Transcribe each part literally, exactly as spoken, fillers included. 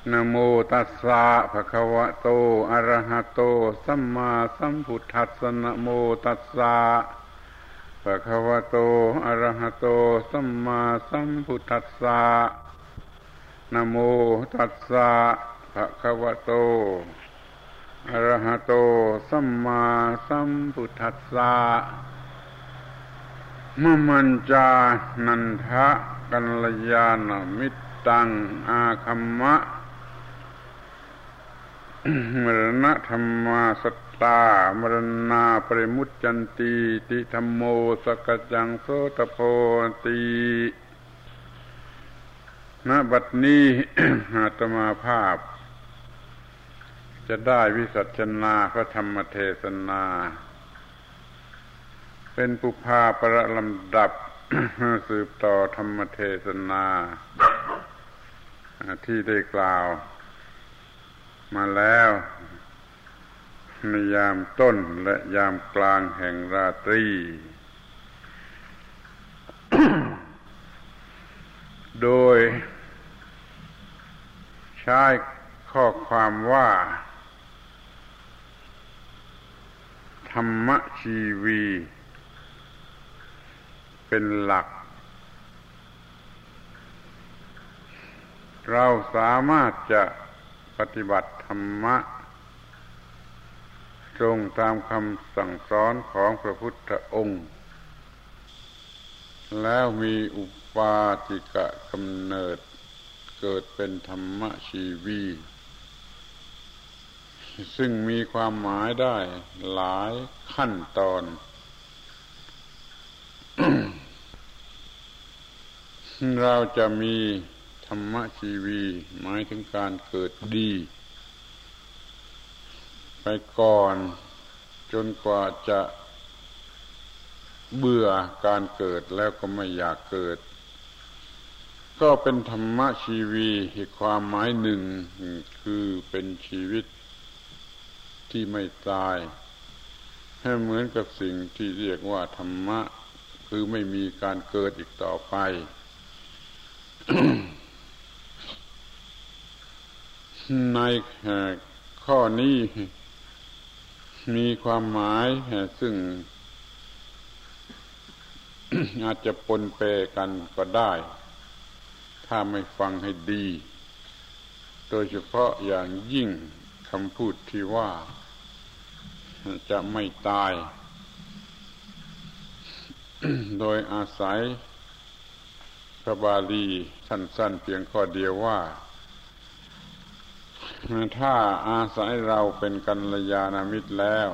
นะโมตัสสะภะคะวะโตอะระหะโตสัมมาสัมพุทธัสสะนะโมตัสสะภะคะวะโตอะระหะโตสัมมาสัมพุทธัสสะนะโมตัสสะภะคะวะโตอะระหะโตสัมมาสัมพุทธัสสะมะมัญจานันทะกัลยาณมิตตังอาคัมมะมรณะธัมมาสัตตามรณาปริมุจจันติติธัมโมสกจังโสตโพติณบัดนี้ อาตมาภาพจะได้วิสัชนาพระธรรมเทศนาเป็นปุพพาประลำดับ สืบต่อธรรมเทศนาที่ได้กล่าวมาแล้วในยามต้นและยามกลางแห่งราตรี โดยใช้ข้อความว่าธรรมชีวีเป็นหลักเราสามารถจะปฏิบัติธรรมะตรงตามคำสั่งสอนของพระพุทธองค์แล้วมีอุปาติกะกำเนิดเกิดเป็นธรรมชีวีซึ่งมีความหมายได้หลายขั้นตอน เราจะมีธรรมชีวีหมายถึงการเกิดดีไปก่อนจนกว่าจะเบื่อการเกิดแล้วก็ไม่อยากเกิดก็เป็นธรรมชีวีอีกความหมายหนึ่งคือเป็นชีวิตที่ไม่ตายให้เหมือนกับสิ่งที่เรียกว่าธรรมะคือไม่มีการเกิดอีกต่อไป ในข้อนี้มีความหมายซึ่ง อาจจะปนเปกันก็ได้ถ้าไม่ฟังให้ดีโดยเฉพาะอย่างยิ่งคำพูดที่ว่าจะไม่ตาย โดยอาศัยพระบาลีสั้นๆเพียงข้อเดียวว่าถ้าอาศัยเราเป็นกัลยาณมิตรแล้ว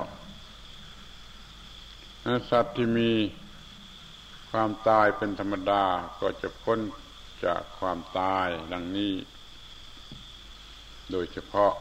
สัตว์ที่มีความตายเป็นธรรมดาก็จะพ้นจากความตายดังนี้โดยเฉพาะ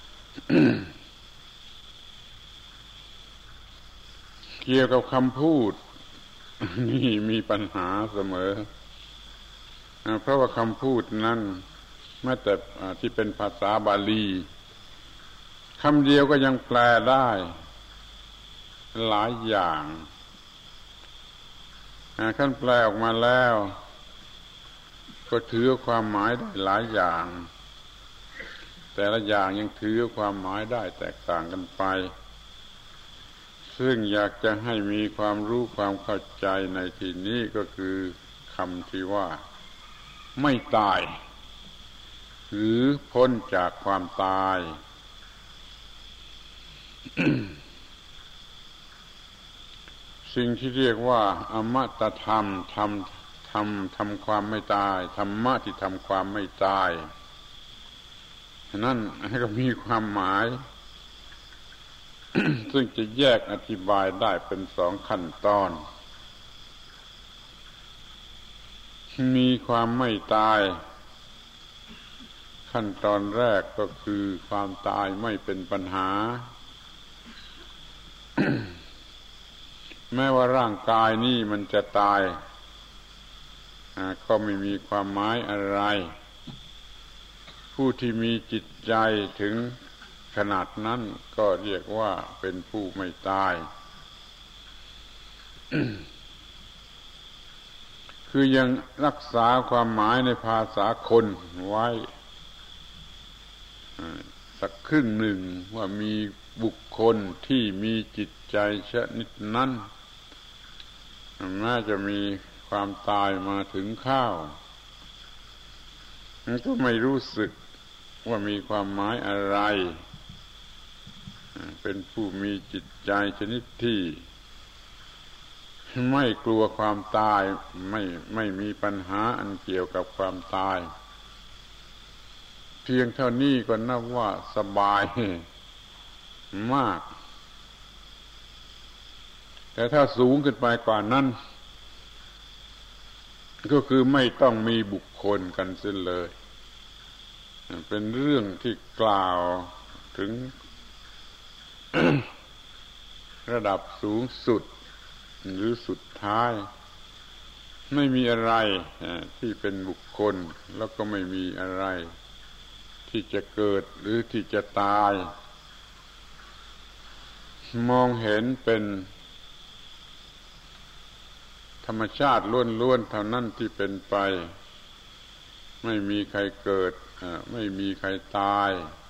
เกี่ยวกับคำพูด นี่มีปัญหาเสมอเพราะว่าคำพูดนั้นแม้แต่ที่เป็นภาษาบาลีคำเดียวก็ยังแปลได้หลายอย่างขั้นแปลออกมาแล้วก็ถือความหมายได้หลายอย่างแต่ละอย่างยังถือความหมายได้แตกต่างกันไปซึ่งอยากจะให้มีความรู้ความเข้าใจในที่นี้ก็คือคำที่ว่าไม่ตายหรือพ้นจากความตาย สิ่งที่เรียกว่าอมตะธรรมทำทำทำความไม่ตายธรรมะที่ทำความไม่ตายนั่นก็มีความหมาย ซึ่งจะแยกอธิบายได้เป็นสองขั้นตอนมีความไม่ตายขั้นตอนแรกก็คือความตายไม่เป็นปัญหา แม้ว่าร่างกายนี้มันจะตายก็ไม่มีความหมายอะไรผู้ที่มีจิตใจถึงขนาดนั้นก็เรียกว่าเป็นผู้ไม่ตาย คือยังรักษาความหมายในภาษาคนไว้สักครึ่งหนึ่งว่ามีบุคคลที่มีจิตใจชนิดนั้นน่าจะมีความตายมาถึงข้าวมันก็ไม่รู้สึกว่ามีความหมายอะไรเป็นผู้มีจิตใจชนิดที่ไม่กลัวความตายไม่ไม่มีปัญหาอันเกี่ยวกับความตายเพียงเท่านี้ก็นับว่าสบายมากแต่ถ้าสูงขึ้นไปกว่านั้นก็คือไม่ต้องมีบุคคลกันเสียเลยเป็นเรื่องที่กล่าวถึง ระดับสูงสุดหรือสุดท้ายไม่มีอะไรที่เป็นบุคคลแล้วก็ไม่มีอะไรที่จะเกิดหรือที่จะตายมองเห็นเป็นธรรมชาติล้วนๆเท่านั้นที่เป็นไปไม่มีใครเกิดไม่มีใครตาย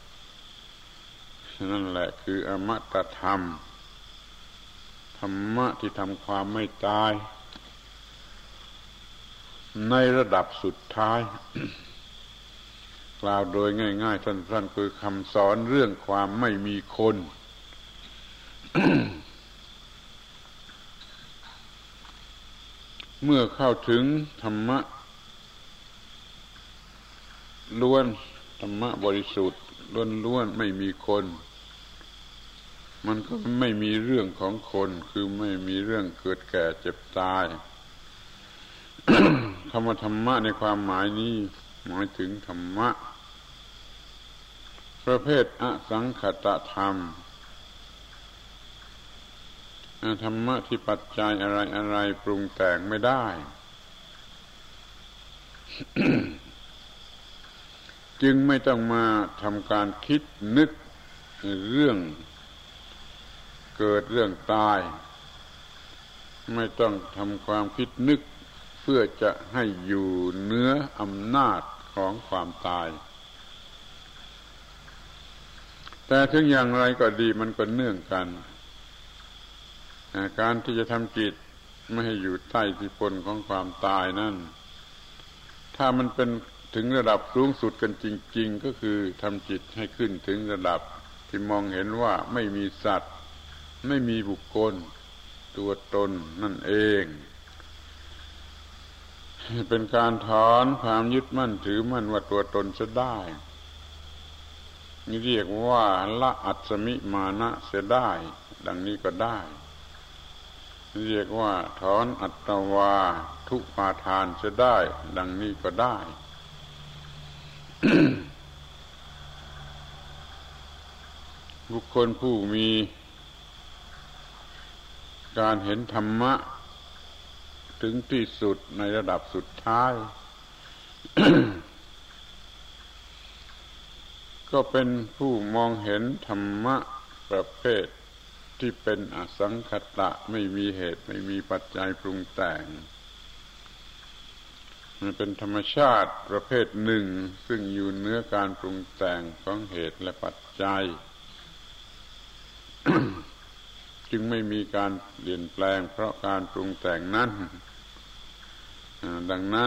นั่นแหละคืออมตะธรรมธรรมะที่ทำความไม่ตายในระดับสุดท้าย กล่าวโดยง่ายๆสั้นๆคือคำสอนเรื่องความไม่มีคน เมื่อเข้าถึงธรรมะล้วนธรรมะบริสุทธิ์ล้วนๆไม่มีคนมันก็ไม่มีเรื่องของคนคือไม่มีเรื่องเกิดแก่เจ็บตาย คำว่าธรรมะในความหมายนี้หมายถึงธรรมะประเภทอสังขตธรรมธรรมะที่ปัจจัยอะไรอะไรปรุงแต่งไม่ได้ จึงไม่ต้องมาทำการคิดนึกเรื่องเกิดเรื่องตายไม่ต้องทำความคิดนึกเพื่อจะให้อยู่เหนืออำนาจของความตายแต่ถึงอย่างไรก็ดีมันก็เนื่องกันการที่จะทำจิตไม่ให้อยู่ใต้อิทธิพลของความตายนั่นถ้ามันเป็นถึงระดับสูงสุดกันจริงๆก็คือทำจิตให้ขึ้นถึงระดับที่มองเห็นว่าไม่มีสัตว์ไม่มีบุคคลตัวตนนั่นเองเป็นการถอนความยึดมั่นถือมั่นว่าตัวตนจะได้นี่เรียกว่าละอัตสมิมานะเสียได้ดังนี้ก็ได้เรียกว่าถอนอัตตวาทุปาทานจะได้ดังนี้ก็ได้ บุคคลผู้มีการเห็นธรรมะถึงที่สุดในระดับสุดท้าย ก็เป็นผู้มองเห็นธรรมะประเภทที่เป็นอสังขตะไม่มีเหตุไม่มีปัจจัยปรุงแต่งมันเป็นธรรมชาติประเภทหนึ่งซึ่งอยู่เหนือการปรุงแต่งของเหตุและปัจจัย จึงไม่มีการเปลี่ยนแปลงเพราะการปรุงแต่งนั้นดังนั้น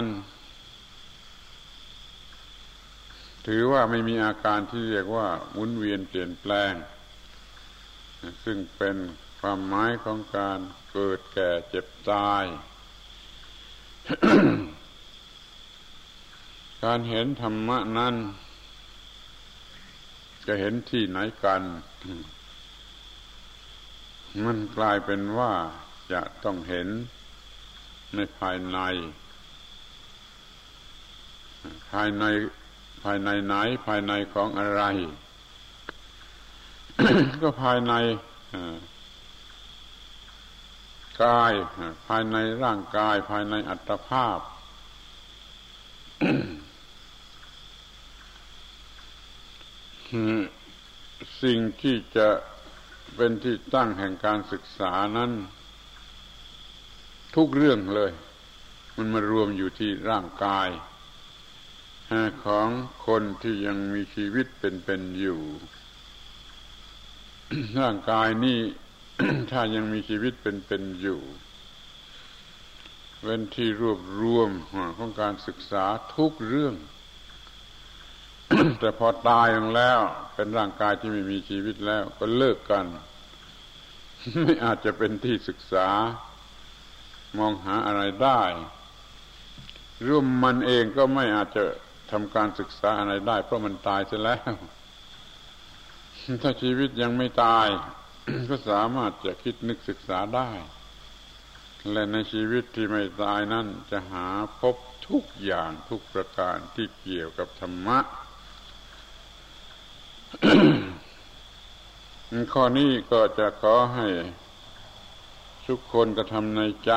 ถือว่าไม่มีอาการที่เรียกว่าหมุนเวียนเปลี่ยนแปลงซึ่งเป็นความหมายของการเกิดแก่เจ็บตาย การเห็นธรรมะนั้นจะเห็นที่ไหนกันมันกลายเป็นว่าจะต้องเห็นในภายในภายในภายในไหนภายในของอะไร ก็ภายในกายภายในร่างกายภายในอัตภาพ สิ่งที่จะเป็นที่ตั้งแห่งการศึกษานั้นทุกเรื่องเลยมันมารวมอยู่ที่ร่างกายของคนที่ยังมีชีวิตเป็นๆอยู่ ร่างกายนี้ ถ้ายังมีชีวิตเป็นๆอยู่เป็นที่รวบรวมของการศึกษาทุกเรื่อง แต่พอตายลงแล้วเป็นร่างกายที่ไม่มีชีวิตแล้วก็เลิกกัน ไม่อาจจะเป็นที่ศึกษามองหาอะไรได้ร่วมมันเองก็ไม่อาจจะทำการศึกษาอะไรได้เพราะมันตายเสียแล้ว ถ้าชีวิตยังไม่ตาย ก็สามารถจะคิดนึกศึกษาได้และในชีวิตที่ไม่ตายนั้นจะหาพบทุกอย่างทุกประการที่เกี่ยวกับธรรมะ ข้อนี้ก็จะขอให้ทุกคนกระทำในใจ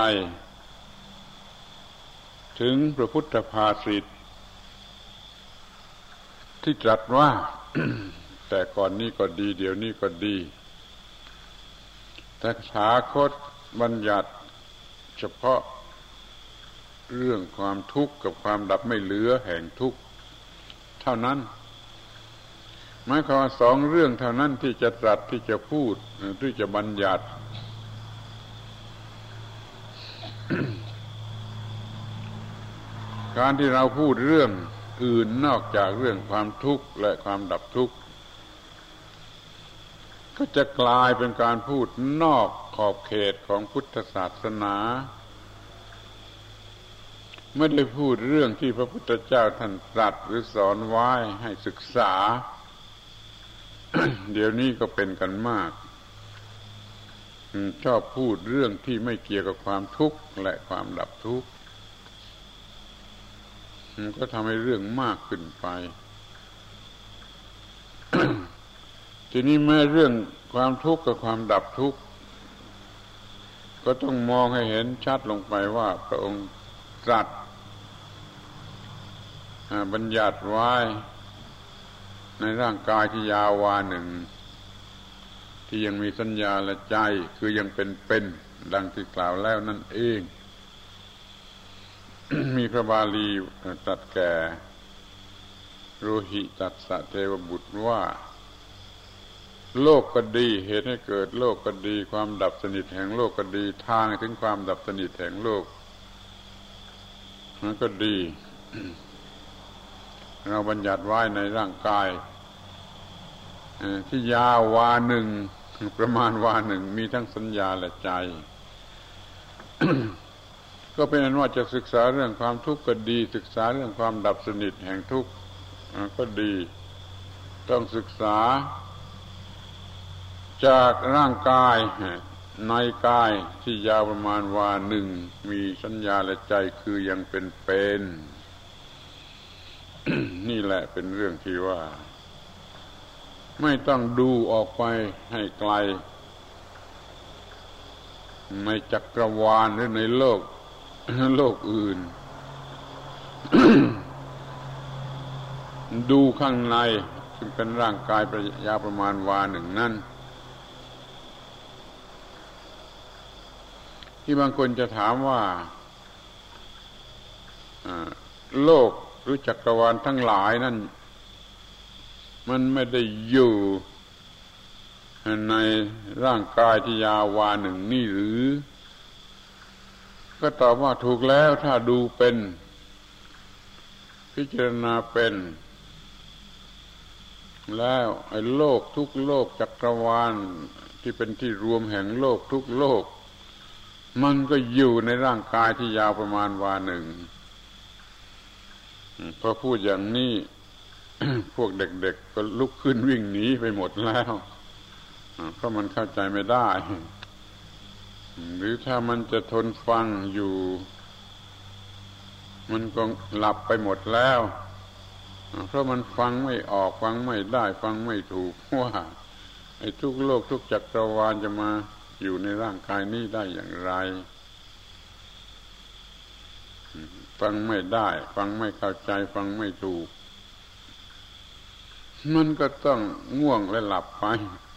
ถึงพระพุทธภาษิตที่ตรัสว่า แต่ก่อนนี้ก็ดีเดี๋ยวนี้ก็ดีแต่ตถาคตบัญญัติเฉพาะเรื่องความทุกข์กับความดับไม่เหลือแห่งทุกข์เท่านั้นหมายความว่าสองเรื่องเท่านั้นที่จะตรัสที่จะพูดที่จะบัญญัติ การที่เราพูดเรื่องอื่นนอกจากเรื่องความทุกข์และความดับทุกข์ก็จะกลายเป็นการพูดนอกขอบเขตของพุทธศาสนาไม่ได้พูดเรื่องที่พระพุทธเจ้าท่านตรัสหรือสอนไว้ให้ศึกษา เดี๋ยวนี้ก็เป็นกันมากชอบพูดเรื่องที่ไม่เกี่ยวกับความทุกข์และความดับทุกข์มันก็ทำให้เรื่องมากขึ้นไป ทีนี้แม้เรื่องความทุกข์กับความดับทุกข์ก็ต้องมองให้เห็นชัดลงไปว่าพระองค์ตรัสบัญญัติไว้ในร่างกายที่ยาววาหนึ่งที่ยังมีสัญญาและใจคือยังเป็นเป็นดังที่กล่าวแล้วนั่นเอง มีพระบาลีตรัสแก่โรหิตัสสะเทวบุตรว่าโลกก็ดีเหตุให้เกิดโลกก็ดีความดับสนิทแห่งโลกก็ดีทางถึงความดับสนิทแห่งโลกนั้นก็ดี เราบัญญัติไว้ในร่างกายที่ยาววาหนึ่งประมาณวาหนึ่งมีทั้งสัญญาและใจ ก็เป็นอันว่าจะศึกษาเรื่องความทุกข์ก็ดีศึกษาเรื่องความดับสนิทแห่งทุกข์ก็ดีต้องศึกษาจากร่างกายในกายที่ยาวประมาณวาหนึ่งมีสัญญาและใจคือยังเป็นเป็น นี่แหละเป็นเรื่องที่ว่าไม่ต้องดูออกไปให้ไกลในจักรวาลหรือในโลกโลกอื่น ดูข้างในซึ่งเป็นร่างกายยาวประมาณวาหนึ่งนั่นที่บางคนจะถามว่าโลกหรือจักรวาลทั้งหลายนั่นมันไม่ได้อยู่ในร่างกายที่ยาววาหนึ่งนี่หรือก็ตอบว่าถูกแล้วถ้าดูเป็นพิจารณาเป็นแล้วไอ้โลกทุกโลกจักรวาลที่เป็นที่รวมแห่งโลกทุกโลกมันก็อยู่ในร่างกายที่ยาวประมาณวาหนึ่งพอพูดอย่างนี้ พวกเด็กๆก็ลุกขึ้นวิ่งหนีไปหมดแล้วเพราะมันเข้าใจไม่ได้หรือถ้ามันจะทนฟังอยู่มันก็หลับไปหมดแล้วเพราะมันฟังไม่ออกฟังไม่ได้ฟังไม่ถูกว่าไอ้ทุกโลกทุกจักรวาลจะมาอยู่ในร่างกายนี้ได้อย่างไรฟังไม่ได้ฟังไม่เข้าใจฟังไม่ถูกมันก็ต้องง่วงและหลับไป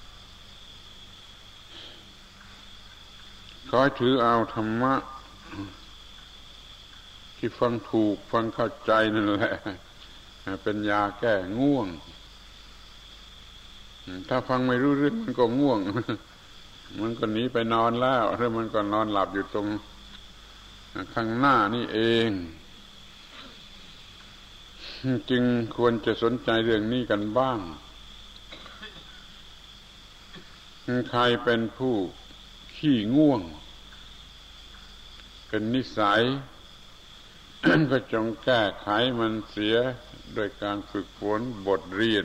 ขอถือเอาธรรมะที่ฟังถูกฟังเข้าใจนั่นแหละเป็นยาแก้ง่วงถ้าฟังไม่รู้เรื่องมันก็ง่วงมันก็หนีไปนอนแล้วหรือมันก็นอนหลับอยู่ตรงข้างหน้านี่เองจึงควรจะสนใจเรื่องนี้กันบ้างใครเป็นผู้ขี้ง่วงเป็นนิสัย ก็จงแก้ไขมันเสียโดยการฝึกฝนบทเรียน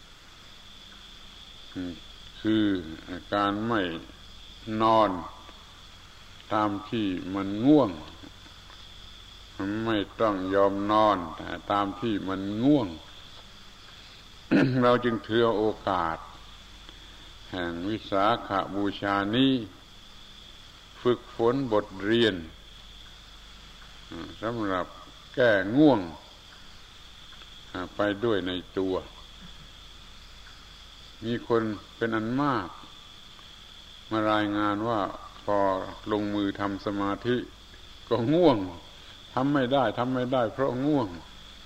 คือการไม่นอนตามที่มันง่วงไม่ต้องยอมนอนแต่ตามที่มันง่วง เราจึงถือโอกาสแห่งวิสาขบูชานี้ฝึกฝนบทเรียนสำหรับแก้ง่วงไปด้วยในตัวมีคนเป็นอันมากมารายงานว่าพอลงมือทำสมาธิก็ง่วงทำไม่ได้ทำไม่ได้เพราะง่วง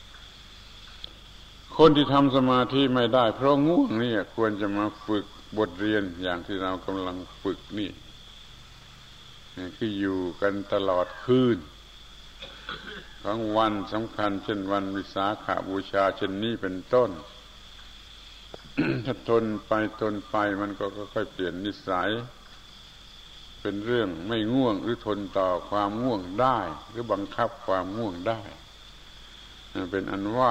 คนที่ทำสมาธิไม่ได้เพราะง่วงนี่ควรจะมาฝึกบทเรียนอย่างที่เรากำลังฝึกนี่คืออยู่กันตลอดคืนของวันสำคัญเช่นวันวิสาขบูชาเช่นนี้เป็นต้น ถ้าทนไปทนไปมันก็ค่อยๆเปลี่ยนนิสัยเป็นเรื่องไม่ง่วงหรือทนต่อความง่วงได้หรือบังคับความง่วงได้เป็นอันว่า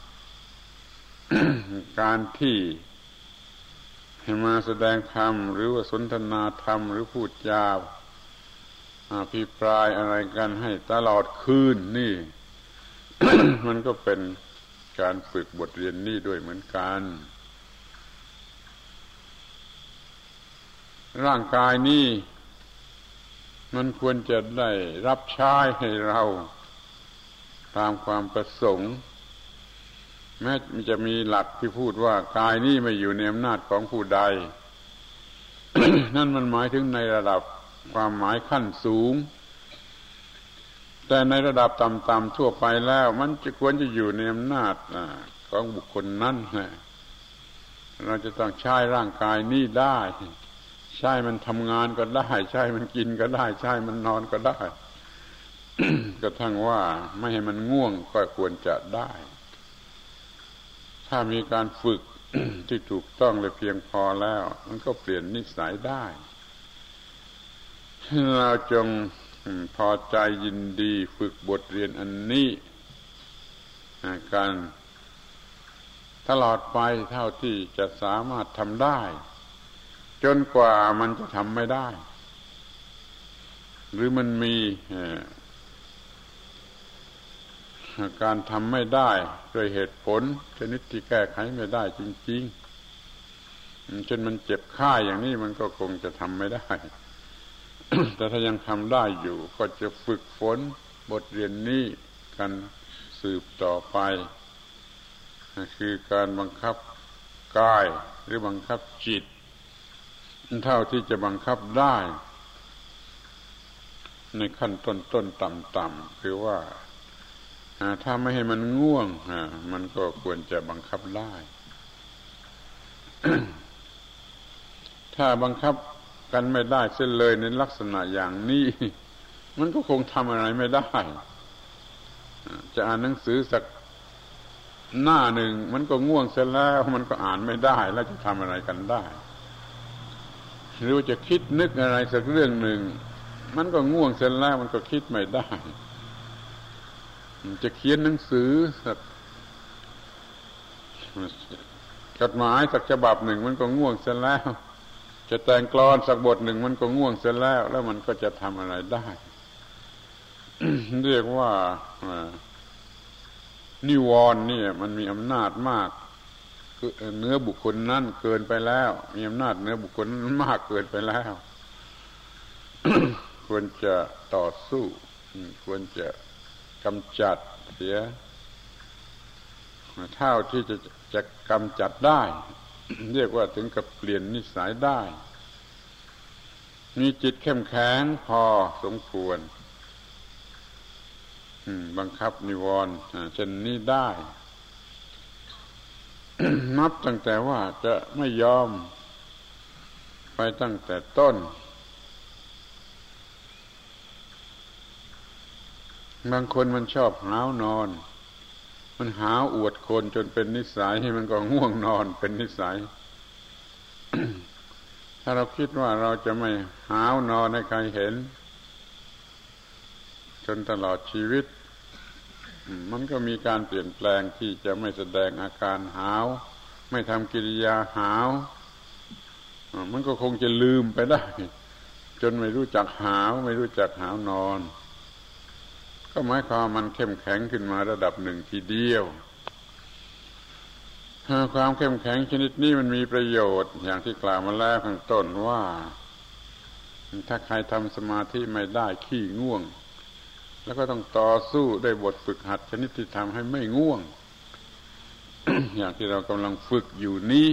การที่ให้มาแสดงธรรมหรือว่าสนทนาธรรมหรือพูดจาอภิปรายอะไรกันให้ตลอดคืนนี่ มันก็เป็นการฝึกบทเรียนนี่ด้วยเหมือนกันร่างกายนี้มันควรจะได้รับใช้ให้เราตามความประสงค์แม้จะมีหลักที่พูดว่ากายนี้ไม่อยู่ในอำนาจของผู้ใด นั่นมันหมายถึงในระดับความหมายขั้นสูงแต่ในระดับต่ำๆทั่วไปแล้วมันจะควรจะอยู่ในอำนาจของบุคคลนั้นเราจะต้องใช้ร่างกายนี้ได้ใช้มันทำงานก็ได้ใช้มันกินก็ได้ใช้มันนอนก็ได้ กระทั่งว่าไม่ให้มันง่วงก็ควรจะได้ถ้ามีการฝึก ที่ถูกต้องและเพียงพอแล้วมันก็เปลี่ยนนิสัยได้เราจงพอใจยินดีฝึกบทเรียนอันนี้การตลอดไปเท่าที่จะสามารถทำได้จนกว่ามันจะทำไม่ได้หรือมันมีการทำไม่ได้โดยเหตุผลชนิดที่แก้ไขไม่ได้จริงๆจนมันเจ็บไข้อย่างนี้มันก็คงจะทำไม่ได้ แต่ถ้ายังทำได้อยู่ก็จะฝึกฝนบทเรียนนี้กันสืบต่อไปคือการบังคับกายหรือบังคับจิตเท่าที่จะบังคับได้ในขั้นต้นต้นต่ำๆคือว่าถ้าไม่ให้มันง่วงมันก็ควรจะบังคับได้ ถ้าบังคับกันไม่ได้เส้นเลยในลักษณะอย่างนี้มันก็คงทำอะไรไม่ได้จะอ่านหนังสือสักหน้าหนึ่งมันก็ง่วงเสร็จแล้วมันก็อ่านไม่ได้แล้วจะทำอะไรกันได้หรือจะคิดนึกอะไรสักเรื่องหนึ่งมันก็ง่วงเสร็จแล้วมันก็คิดไม่ได้จะเขียนหนังสือสักจดหมายสักฉบับหนึ่งมันก็ง่วงเสร็จแล้วจะแต่งกลอนสักบทหนึ่งมันก็ง่วงเสร็จแล้วแล้วมันก็จะทำอะไรได้ เรียกว่านิวรณ์นี่มันมีอำนาจมากเนื้อบุคคลนั้นเกินไปแล้วมีอำนาจเนื้อบุคคลนั้นมากเกินไปแล้ว ควรจะต่อสู้ควรจะกำจัดเสียเท่าที่จะจะกำจัดได้ เรียกว่าถึงกับเปลี่ยนนิสัยได้มีจิตเข้มแข็งพอสมควรบังคับนิวรณ์เช่นนี้ได้นับตั้งแต่ว่าจะไม่ยอมไปตั้งแต่ต้นบางคนมันชอบหาวนอนมันหาวอวดคนจนเป็นนิสัยมันก็ง่วงนอนเป็นนิสัย ถ้าเราคิดว่าเราจะไม่หาวนอนให้ใครเห็นจนตลอดชีวิตมันก็มีการเปลี่ยนแปลงที่จะไม่แสดงอาการหาวไม่ทำกิริยาหาวมันก็คงจะลืมไปได้จนไม่รู้จักหาวไม่รู้จักหาวนอนก็หมายความมันเข้มแข็งขึ้นมาระดับหนึ่งทีเดียวความเข้มแข็งชนิดนี้มันมีประโยชน์อย่างที่กล่าวมาแล้วข้างต้นว่าถ้าใครทำสมาธิไม่ได้ขี้ง่วงแล้วก็ต้องต่อสู้ด้วยบทฝึกหัดชนิดที่ทำให้ไม่ง่วง อย่างที่เรากำลังฝึกอยู่นี้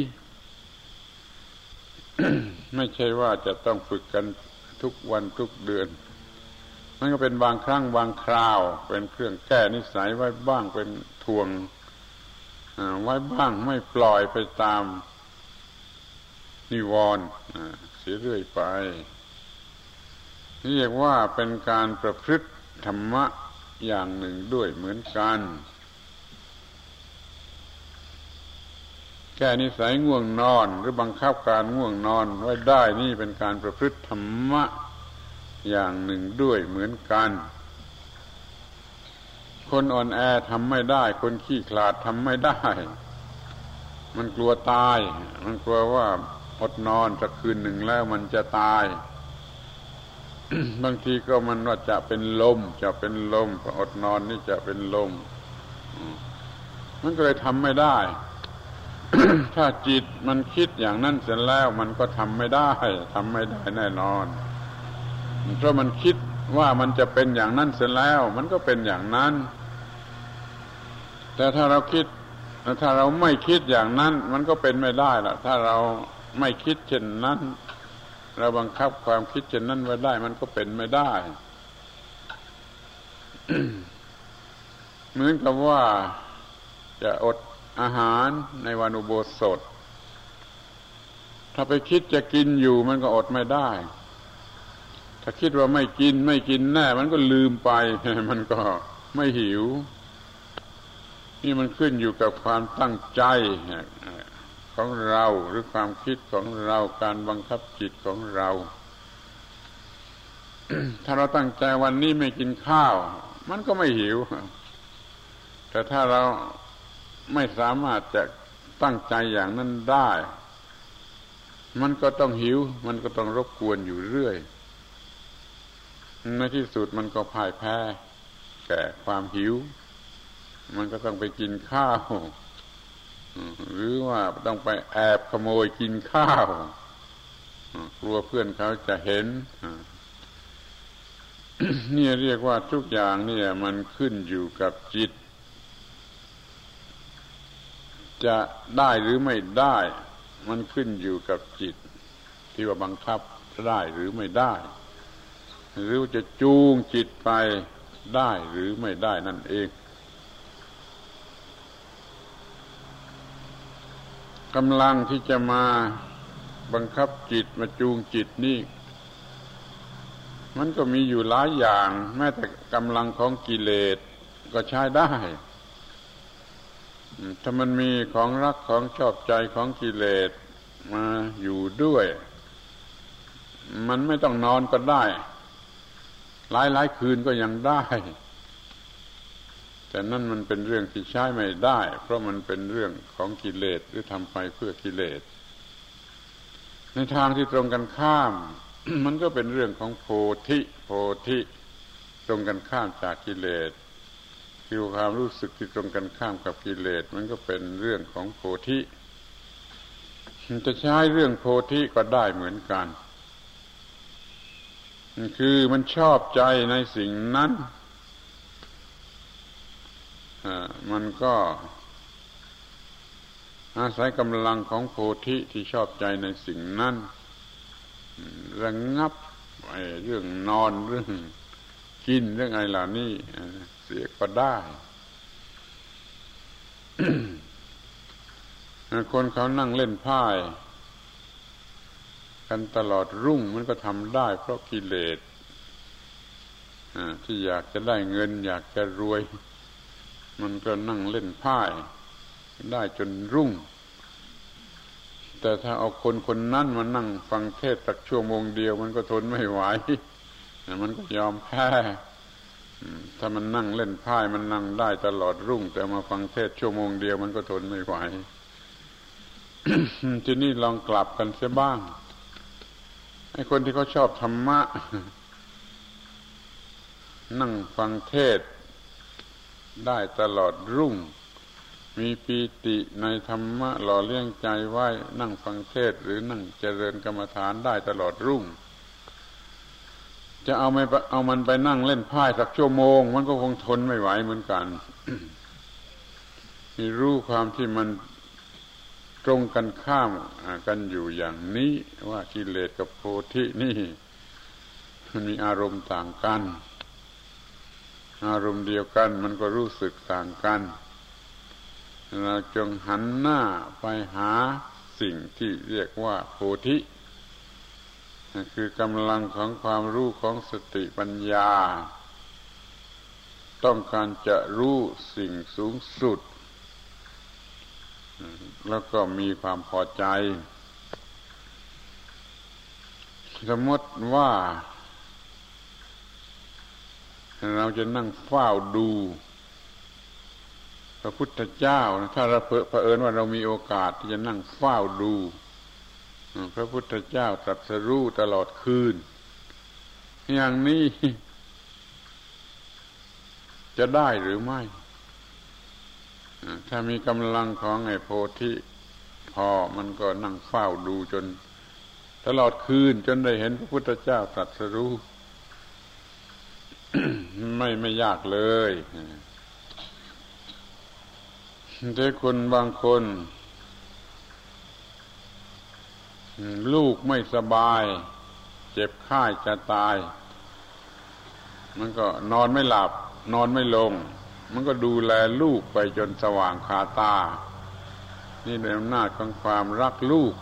ไม่ใช่ว่าจะต้องฝึกกันทุกวันทุกเดือนมันก็เป็นบางครั้งบางคราวเป็นเครื่องแก้นิสัยไว้บ้างเป็นทวงไว้บ้างไม่ปล่อยไปตามนิวรณ์เสียเรื่อยไปเรียกว่าเป็นการประพฤติธรรมะอย่างหนึ่งด้วยเหมือนกันแก้นิสัยง่วงนอนหรือบังคับการง่วงนอนไว้ได้นี่เป็นการประพฤติธรรมะอย่างหนึ่งด้วยเหมือนกันคนอ่อนแอทำไม่ได้คนขี้ขลาดทำไม่ได้มันกลัวตายมันกลัวว่าอดนอนสักคืนหนึ่งแล้วมันจะตาย บางทีก็มันว่าจะเป็นลมจะเป็นลมพออดนอนนี่จะเป็นลมมันก็เลยทำไม่ได้ ถ้าจิตมันคิดอย่างนั้นเสร็จแล้วมันก็ทำไม่ได้ทำไม่ได้แน่นอนเพราะมันคิดว่ามันจะเป็นอย่างนั้นเสร็จแล้วมันก็เป็นอย่างนั้นแต่ถ้าเราคิดถ้าเราไม่คิดอย่างนั้นมันก็เป็นไม่ได้ล่ะถ้าเราไม่คิดเช่นนั้นเราบังคับความคิดเช่นนั้นไว้ได้มันก็เป็นไม่ได้ เหมือนกับว่าจะอดอาหารในวันอุโบสถถ้าไปคิดจะกินอยู่มันก็อดไม่ได้ถ้าคิดว่าไม่กินไม่กินแน่มันก็ลืมไป มันก็ไม่หิวนี่มันขึ้นอยู่กับความตั้งใจของเราหรือความคิดของเราการบังคับจิตของเรา ถ้าเราตั้งใจวันนี้ไม่กินข้าวมันก็ไม่หิวแต่ถ้าเราไม่สามารถจะตั้งใจอย่างนั้นได้มันก็ต้องหิวมันก็ต้องรบกวนอยู่เรื่อยในที่สุดมันก็พ่ายแพ้แก่ความหิวมันก็ต้องไปกินข้าวหรือว่าต้องไปแอบขโมยกินข้าวกลัวเพื่อนเขาจะเห็น นี่เรียกว่าทุกอย่างเนี่ยมันขึ้นอยู่กับจิตจะได้หรือไม่ได้มันขึ้นอยู่กับจิตที่ว่าบังคับได้หรือไม่ได้หรือจะจูงจิตไปได้หรือไม่ได้นั่นเองกำลังที่จะมาบังคับจิตมาจูงจิตนี่มันก็มีอยู่หลายอย่างแม้แต่กำลังของกิเลสก็ใช้ได้ถ้ามันมีของรักของชอบใจของกิเลสมาอยู่ด้วยมันไม่ต้องนอนก็ได้หลายหลายคืนก็ยังได้แต่นั่นมันเป็นเรื่องที่ใช้ไม่ได้เพราะมันเป็นเรื่องของกิเลสหรือทำไปเพื่อกิเลสในทางที่ตรงกันข้าม มันก็เป็นเรื่องของโพธิโพธิตรงกันข้ามจากกิเลสคือความรู้สึกที่ตรงกันข้ามกับกิเลสมันก็เป็นเรื่องของโพธิจะใช้เรื่องโพธิก็ได้เหมือนกันคือมันชอบใจในสิ่งนั้นมันก็อาศัยกำลังของโพธิที่ชอบใจในสิ่งนั้นระงับไอ้เรื่องนอนเรื่องกินเรื่องอะไรเหล่านี้เสียก็ได้คนเขานั่งเล่นไพ่กันตลอดรุ่งมันก็ทำได้เพราะกิเลสที่อยากจะได้เงินอยากจะรวยมันก็นั่งเล่นไพ่ได้จนรุ่งแต่ถ้าเอาคนคนนั้นมานั่งฟังเทศน์สักชั่วโมงเดียวมันก็ทนไม่ไหวมันก็ยอมแพ้ถ้ามันนั่งเล่นไพ่มันนั่งได้ตลอดรุ่งแต่มาฟังเทศน์ชั่วโมงเดียวมันก็ทนไม่ไหว ทีนี้ลองกลับกันเสียบ้างไอ้คนที่เขาชอบธรรมะนั่งฟังเทศน์ได้ตลอดรุ่งมีปีติในธรรมะหล่อเลี้ยงใจไว้นั่งฟังเทศน์หรือนั่งเจริญกรรมฐานได้ตลอดรุ่งจะเอาไม่เอามันไปนั่งเล่นไพ่สักชั่วโมงมันก็คงทนไม่ไหวเหมือนกัน มีรู้ความที่มันตรงกันข้ามกันอยู่อย่างนี้ว่ากิเลสกับโพธินี่มันมีอารมณ์ต่างกันอารมณ์เดียวกันมันก็รู้สึกต่างกันเราจงหันหน้าไปหาสิ่งที่เรียกว่าโพธิคือกำลังของความรู้ของสติปัญญาต้องการจะรู้สิ่งสูงสุดแล้วก็มีความพอใจสมมติว่าเราจะนั่งเฝ้าดูพระพุทธเจ้าถ้าเราเผอิญว่าเรามีโอกาสที่จะนั่งเฝ้าดูพระพุทธเจ้าตรัสรู้ตลอดคืนอย่างนี้จะได้หรือไม่ถ้ามีกำลังของไอ้โพธิพอมันก็นั่งเฝ้าดูจนตลอดคืนจนได้เห็นพระพุทธเจ้าตรัสรู้ ไม่ไม่ยากเลยแต่คนบางคนลูกไม่สบายเจ็บไข้จะตายมันก็นอนไม่หลับนอนไม่ลงมันก็ดูแลลูกไปจนสว่างคาตานี่เป็นอำนาจของความรักลูก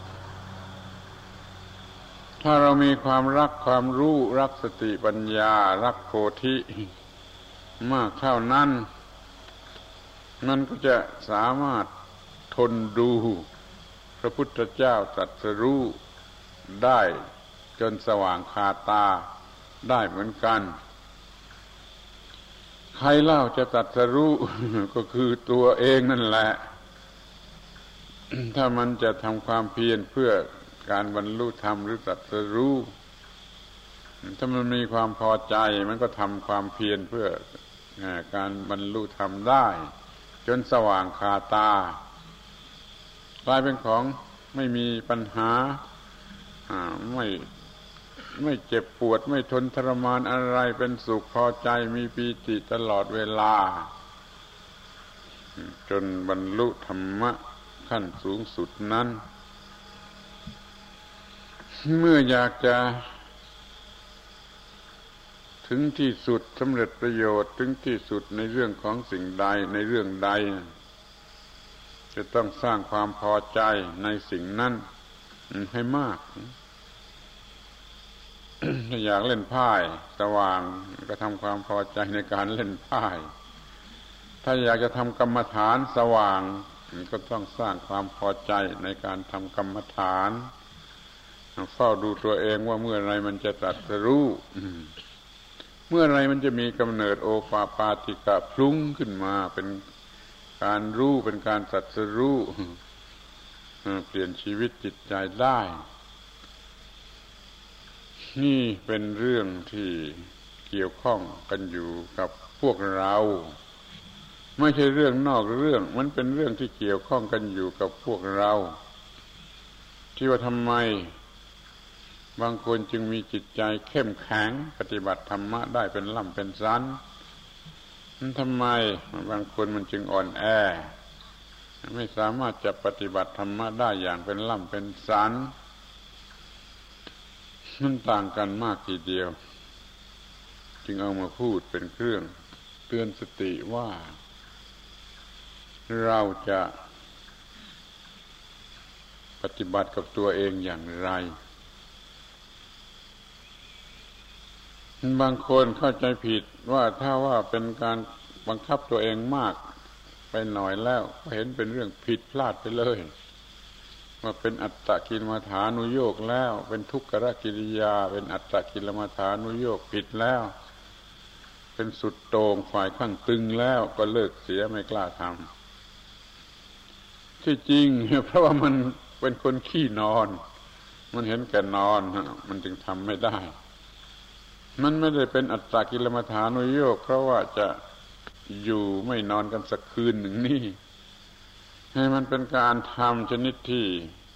ถ้าเรามีความรักความรู้รักสติปัญญารักโพธิมากเท่านั้นมันก็จะสามารถทนดูพระพุทธเจ้าตรัสรู้ได้จนสว่างคาตาได้เหมือนกันใครเล่าจะตรัสรู้ ก็คือตัวเองนั่นแหละ ถ้ามันจะทำความเพียรเพื่อการบรรลุธรรมหรือตรัสรู้ถ้ามันมีความพอใจมันก็ทำความเพียรเพื่อการบรรลุธรรมได้จนสว่างคาตากลายเป็นของไม่มีปัญหาไม่ไม่เจ็บปวดไม่ทนทรมานอะไรเป็นสุขพอใจมีปีติตลอดเวลาจนบรรลุธรรมะขั้นสูงสุดนั้นเมื่ออยากจะถึงที่สุดสำเร็จประโยชน์ถึงที่สุดในเรื่องของสิ่งใดในเรื่องใดจะต้องสร้างความพอใจในสิ่งนั้นให้มาก ถ้าอยากเล่นไพ่สว่างก็ทำความพอใจในการเล่นไพ่ถ้าอยากจะทำกรรมฐานสว่างก็ต้องสร้างความพอใจในการทำกรรมฐานเฝ้าดูตัวเองว่าเมื่อไรมันจะตรัสรู้เมื่อไรมันจะมีกำเนิดโอปาปาติกะพลุ้งขึ้นมาเป็นการรู้เป็นการตรัสรู้เปลี่ยนชีวิตจิตใจได้นี่เป็นเรื่องที่เกี่ยวข้องกันอยู่กับพวกเราไม่ใช่เรื่องนอกเรื่องมันเป็นเรื่องที่เกี่ยวข้องกันอยู่กับพวกเราที่ว่าทำไมบางคนจึงมีจิตใจเข้มแข็งปฏิบัติธรรมะได้เป็นล่ำเป็นสันทำไมบางคนมันจึงอ่อนแอไม่สามารถจะปฏิบัติธรรมะได้อย่างเป็นล่ำเป็นสันมันต่างกันมากทีเดียวจึงเอามาพูดเป็นเครื่องเตือนสติว่าเราจะฏิบัติกับตัวเองอย่างไรบางคนเข้าใจผิดว่าถ้าว่าเป็นการบังคับตัวเองมากไปหน่อยแล้วก็เห็นเป็นเรื่องผิดพลาดไปเลยว่าเป็นอัตตกิลมัฏฐานุโยคแล้วเป็นทุกขกิริยาเป็นอัตตกิลมัฏฐานุโยคผิดแล้วเป็นสุดโต่งฝ่ายข้างตึงแล้วก็เลิกเสียไม่กล้าทำที่จริงเพราะว่ามันเป็นคนขี้นอนมันเห็นแก่นอนมันจึงทำไม่ได้มันไม่ได้เป็นอัตตกิลมัฏฐานุโยคเพราะว่าจะอยู่ไม่นอนกันสักคืนหนึ่งนี่ให้มันเป็นการทำชนิดที่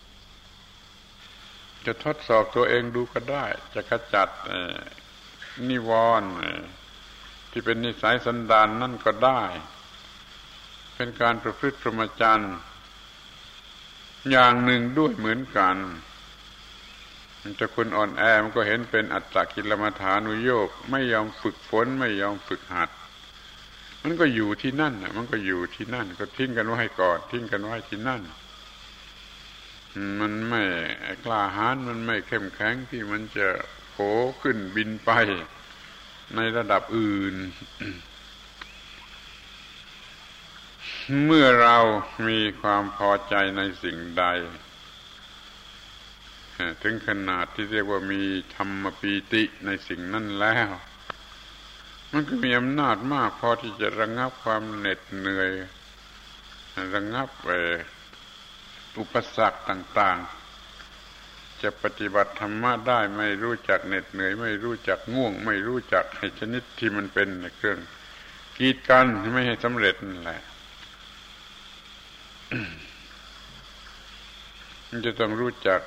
จะทดสอบตัวเองดูก็ได้จะขจัดนิวรณ์ที่เป็นนิสัยสันดานนั่นก็ได้เป็นการประพฤติพรหมจรรย์อย่างหนึ่งด้วยเหมือนกันแต่คนอ่อนแอมันก็เห็นเป็นอัตตกิลมัฏฐานุโยคไม่ยอมฝึกฝนไม่ยอมฝึกหัดมันก็อยู่ที่นั่นน่ะมันก็อยู่ที่นั่นก็ทิ้งกันไว้ก่อนทิ้งกันไว้ที่นั่นมันไม่กล้าหาญมันไม่เข้มแข็งที่มันจะโผล่ขึ้นบินไปในระดับอื่น เมื่อเรามีความพอใจในสิ่งใดถึงขนาดที่เรียกว่ามีธรรมปีติในสิ่งนั้นแล้วมันก็มีอำนาจมากพอที่จะระงับความเหน็ดเหนื่อยระงับอุปสรรคต่างๆจะปฏิบัติธรรมะได้ไม่รู้จักเหน็ดเหนื่อยไม่รู้จักง่วงไม่รู้จักให้ชนิดที่มันเป็นเครื่องกีดกันไม่ให้สำเร็จนั่นแหละ มันจะต้องรู้จัก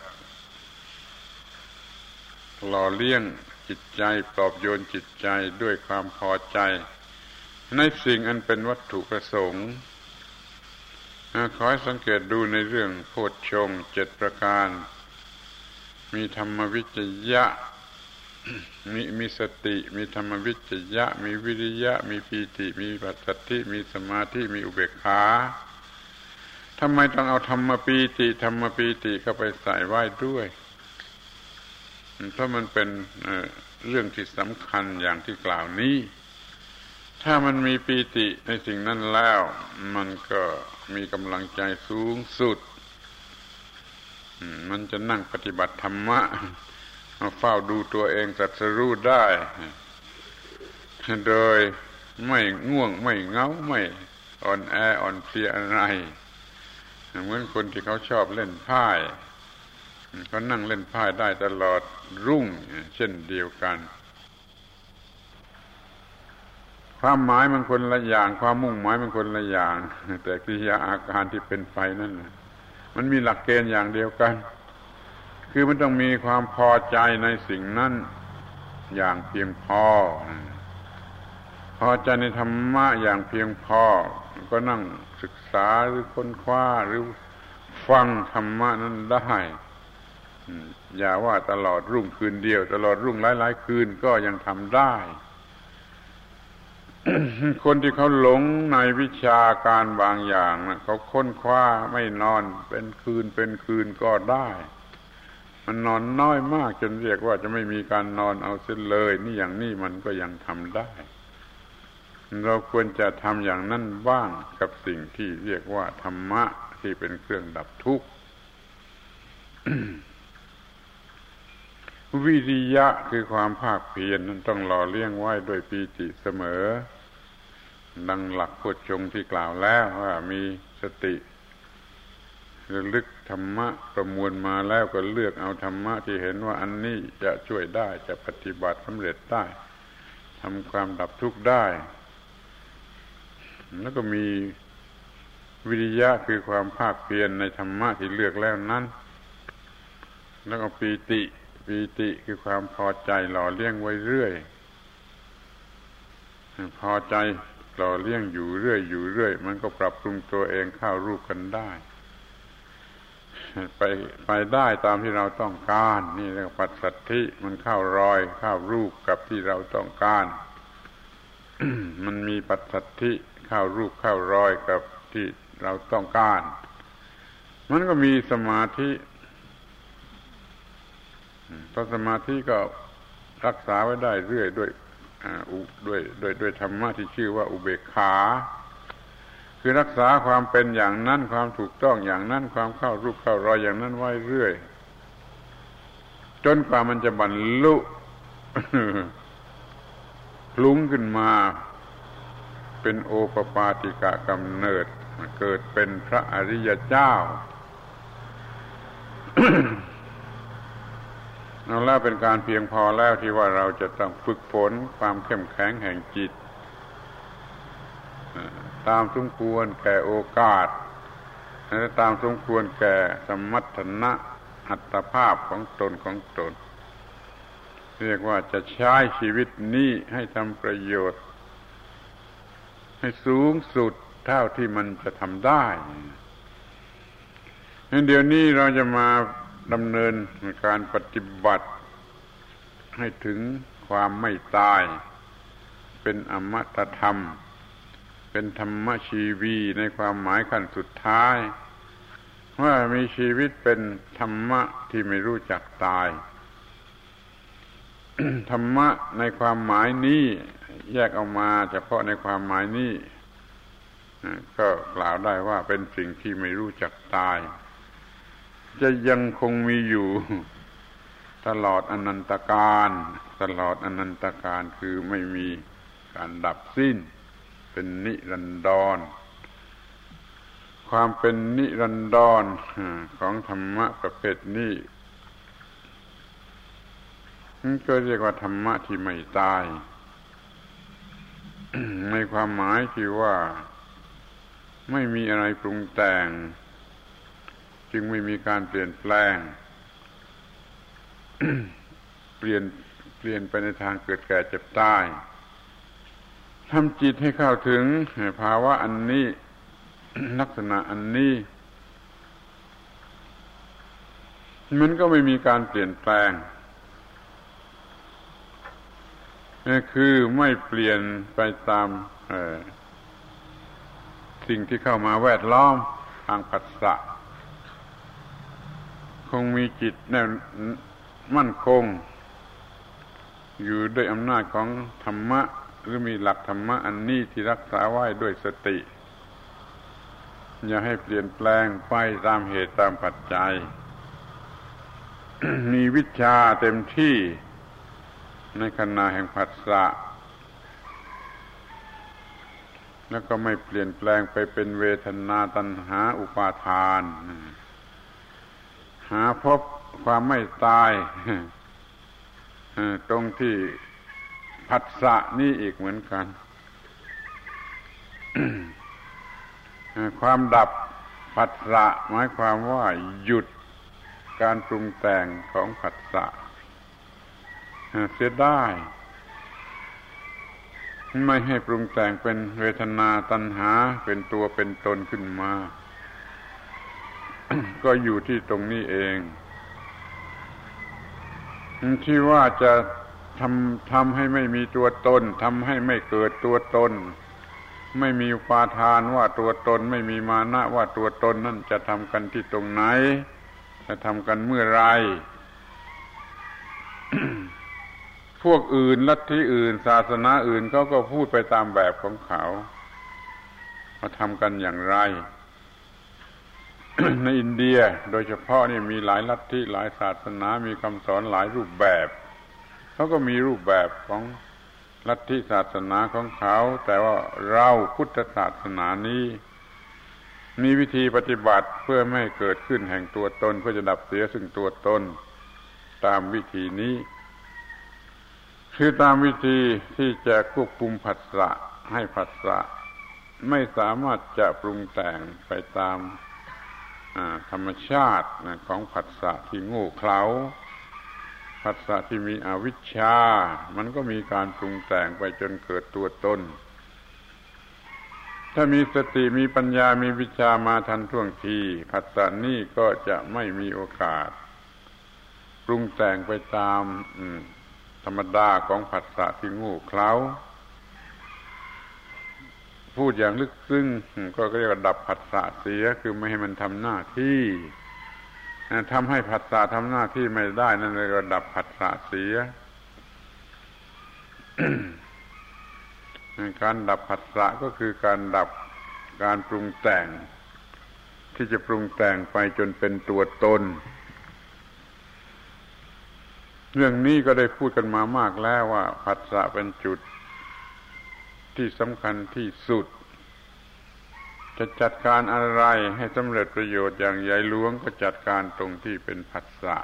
หล่อเลี้ยงจิตใจปลอบโยนจิตใจด้วยความพอใจในสิ่งอันเป็นวัตถุประสงค์ขอให้สังเกตดูในเรื่องโพชฌงค์เจ็ดประการมีธรรมวิจยะมีมีสติมีธรรมวิจยะมีวิริยะมีปีติมีปัสสัทธิมีสมาธิมีอุเบกขาทำไมต้องเอาธรรมปีติธรรมปีติเข้าไปใส่ไว้ด้วยเพราะมันเป็นเรื่องที่สำคัญอย่างที่กล่าวนี้ถ้ามันมีปีติในสิ่งนั้นแล้วมันก็มีกำลังใจสูงสุดมันจะนั่งปฏิบัติธรรมะมาเฝ้าดูตัวเองตรัสรู้ได้โดยไม่ง่วงไม่เหงาไม่อ่อนแออ่อนเพลียอะไรเหมือนคนที่เขาชอบเล่นไพ่เขานั่งเล่นไพ่ได้ตลอดรุ่งเช่นเดียวกันความหมายมันคนละอย่างความมุ่งหมายมันคนละอย่างแต่กิริยาอาการที่เป็นไปนั่นมันมีหลักเกณฑ์อย่างเดียวกันคือมันต้องมีความพอใจในสิ่งนั้นอย่างเพียงพอพอใจในธรรมะอย่างเพียงพอก็นั่งศึกษาหรือค้นคว้าหรือฟังธรรมะนั้นได้อย่าว่าตลอดรุ่งคืนเดียวตลอดรุ่งหลายๆคืนก็ยังทำได้ คนที่เขาหลงในวิชาการบางอย่างนะเขาค้นคว้าไม่นอนเป็นคืนเป็นคืนก็ได้มันนอนน้อยมากจนเรียกว่าจะไม่มีการนอนเอาเสียเลยนี่อย่างนี้มันก็ยังทำได้เราควรจะทำอย่างนั้นบ้างกับสิ่งที่เรียกว่าธรรมะที่เป็นเครื่องดับทุกข์ วิริยะคือความภาคเพียรนั้นต้องหล่อเลี้ยงไว้ด้วยปีติเสมอดังหลักโพชฌงค์ที่กล่าวแล้วว่ามีสติระลึกธรรมะประมวลมาแล้วก็เลือกเอาธรรมะที่เห็นว่าอันนี้จะช่วยได้จะปฏิบัติสำเร็จได้ทำความดับทุกข์ได้แล้วก็มีวิริยะคือความภาคเพียรในธรรมะที่เลือกแล้วนั้นแล้วก็ปีติปีติคือความพอใจหล่อเลี้ยงไว้เรื่อยพอใจหล่อเลี้ยงอยู่เรื่อยอยู่เรื่อยมันก็ปรับปรุงตัวเองเข้ารูปกันได้ไปไปได้ตามที่เราต้องการนี่เรียกปัสสัทธิมันเข้ารอยเข้ารูปกับที่เราต้องการ มันมีปัสสัทธิเข้ารูปเข้ารอยกับที่เราต้องการมันก็มีสมาธิเพราะสมาธิก็รักษาไว้ได้เรื่อยด้วยด้วยด้วยด้วยธรรมะที่ชื่อว่าอุเบกขาคือรักษาความเป็นอย่างนั้นความถูกต้องอย่างนั้นความเข้ารูปเข้ารอยอย่างนั้นไว้เรื่อยจนกว่ามันจะบรรลุพลุ้งขึ้นมาเป็นโอปปาติกะกำเนิดเกิดเป็นพระอริยเจ้า นั่นแล้วเป็นการเพียงพอแล้วที่ว่าเราจะต้องฝึกฝนความเข้มแข็งแห่งจิตตามสมควรแก่โอกาสและตามสมควรแก่สมรรถนะอัตภาพของตนของตนเรียกว่าจะใช้ชีวิตนี้ให้ทำประโยชน์ให้สูงสุดเท่าที่มันจะทำได้งั้นเดี๋ยวนี้เราจะมาดำเนินการปฏิบัติให้ถึงความไม่ตายเป็นอมตะธรรมเป็นธรรมชีวีในความหมายขั้นสุดท้ายว่ามีชีวิตเป็นธรรมะที่ไม่รู้จักตาย ธรรมะในความหมายนี้แยกออกมาเฉพาะในความหมายนี้ก็กล่าวได้ว่าเป็นสิ่งที่ไม่รู้จักตายจะยังคงมีอยู่ตลอดอนันตกาลตลอดอนันตกาลคือไม่มีการดับสิ้นเป็นนิรันดรความเป็นนิรันดรของธรรมะประเภทนี้ก็เรียกว่าธรรมะที่ไม่ตาย ในความหมายที่ว่าไม่มีอะไรปรุงแต่งจึงไม่มีการเปลี่ยนแปลง เปลี่ยนเปลี่ยนไปในทางเกิดแก่เจ็บตายทำจิตให้เข้าถึงภาวะอันนี้ ลักษณะอันนี้มันก็ไม่มีการเปลี่ยนแปลงคือไม่เปลี่ยนไปตามสิ่งที่เข้ามาแวดล้อมทางผัสสะคงมีจิตแน่วมั่นคงอยู่ด้วยอำนาจของธรรมะหรือมีหลักธรรมะอันนี้ที่รักษาไว้ด้วยสติอย่าให้เปลี่ยนแปลงไปตามเหตุตามปัจจัย มีวิชาเต็มที่ในขณะแห่งผัสสะแล้วก็ไม่เปลี่ยนแปลงไปเป็นเวทนาตัณหาอุปาทานหาพบความไม่ตายตรงที่ผัสสะนี่อีกเหมือนกัน ความดับผัสสะหมายความว่าหยุดการปรุงแต่งของผัสสะเสียได้ไม่ให้ปรุงแต่งเป็นเวทนาตัณหาเป็นตัวเป็นตนขึ้นมา ก็อยู่ที่ตรงนี้เองที่ว่าจะทำทำให้ไม่มีตัวตนทำให้ไม่เกิดตัวตนไม่มีอุปาทานว่าตัวตนไม่มีมานะว่าตัวตนนั่นจะทำกันที่ตรงไหนจะทำกันเมื่อไร พวกอื่นลัทธิอื่นศาสนาอื่นเขาก็พูดไปตามแบบของเขามาทำกันอย่างไร ในอินเดียโดยเฉพาะนี่มีหลายลัทธิหลายศาสนามีคำสอนหลายรูปแบบเขาก็มีรูปแบบของลัทธิศาสนาของเขาแต่ว่าเราพุทธศาสนานี้มีวิธีปฏิบัติเพื่อไม่ให้เกิดขึ้นแห่งตัวตนเพื่อจะดับเสียซึ่งตัวตนตามวิธีนี้คือตามวิธีที่จะควบคุมผัสสะให้ผัสสะไม่สามารถจะปรุงแต่งไปตามธรรมชาติของผัสสะที่โง่เขลาผัสสะที่มีอวิชชามันก็มีการปรุงแต่งไปจนเกิดตัวตนถ้ามีสติมีปัญญามีวิชามาทันท่วงทีผัสสะนี่ก็จะไม่มีโอกาสปรุงแต่งไปตามธรรมดาของผัสสะที่โง่เขลาพูดอย่างลึกซึ้งก็เรียกว่าดับผัสสะเสียคือไม่ให้มันทำหน้าที่ทำให้ผัสสะทำหน้าที่ไม่ได้นั่นเลยก็ดับผัสสะเสีย การดับผัสสะก็คือการดับการปรุงแต่งที่จะปรุงแต่งไปจนเป็นตัวตนเรื่องนี้ก็ได้พูดกันมามากแล้วว่าผัสสะเป็นจุดที่สำคัญที่สุดจะจัดการอะไรให้สำเร็จประโยชน์อย่างใหญ่หลวงก็จัดการตรงที่เป็นผัสสะ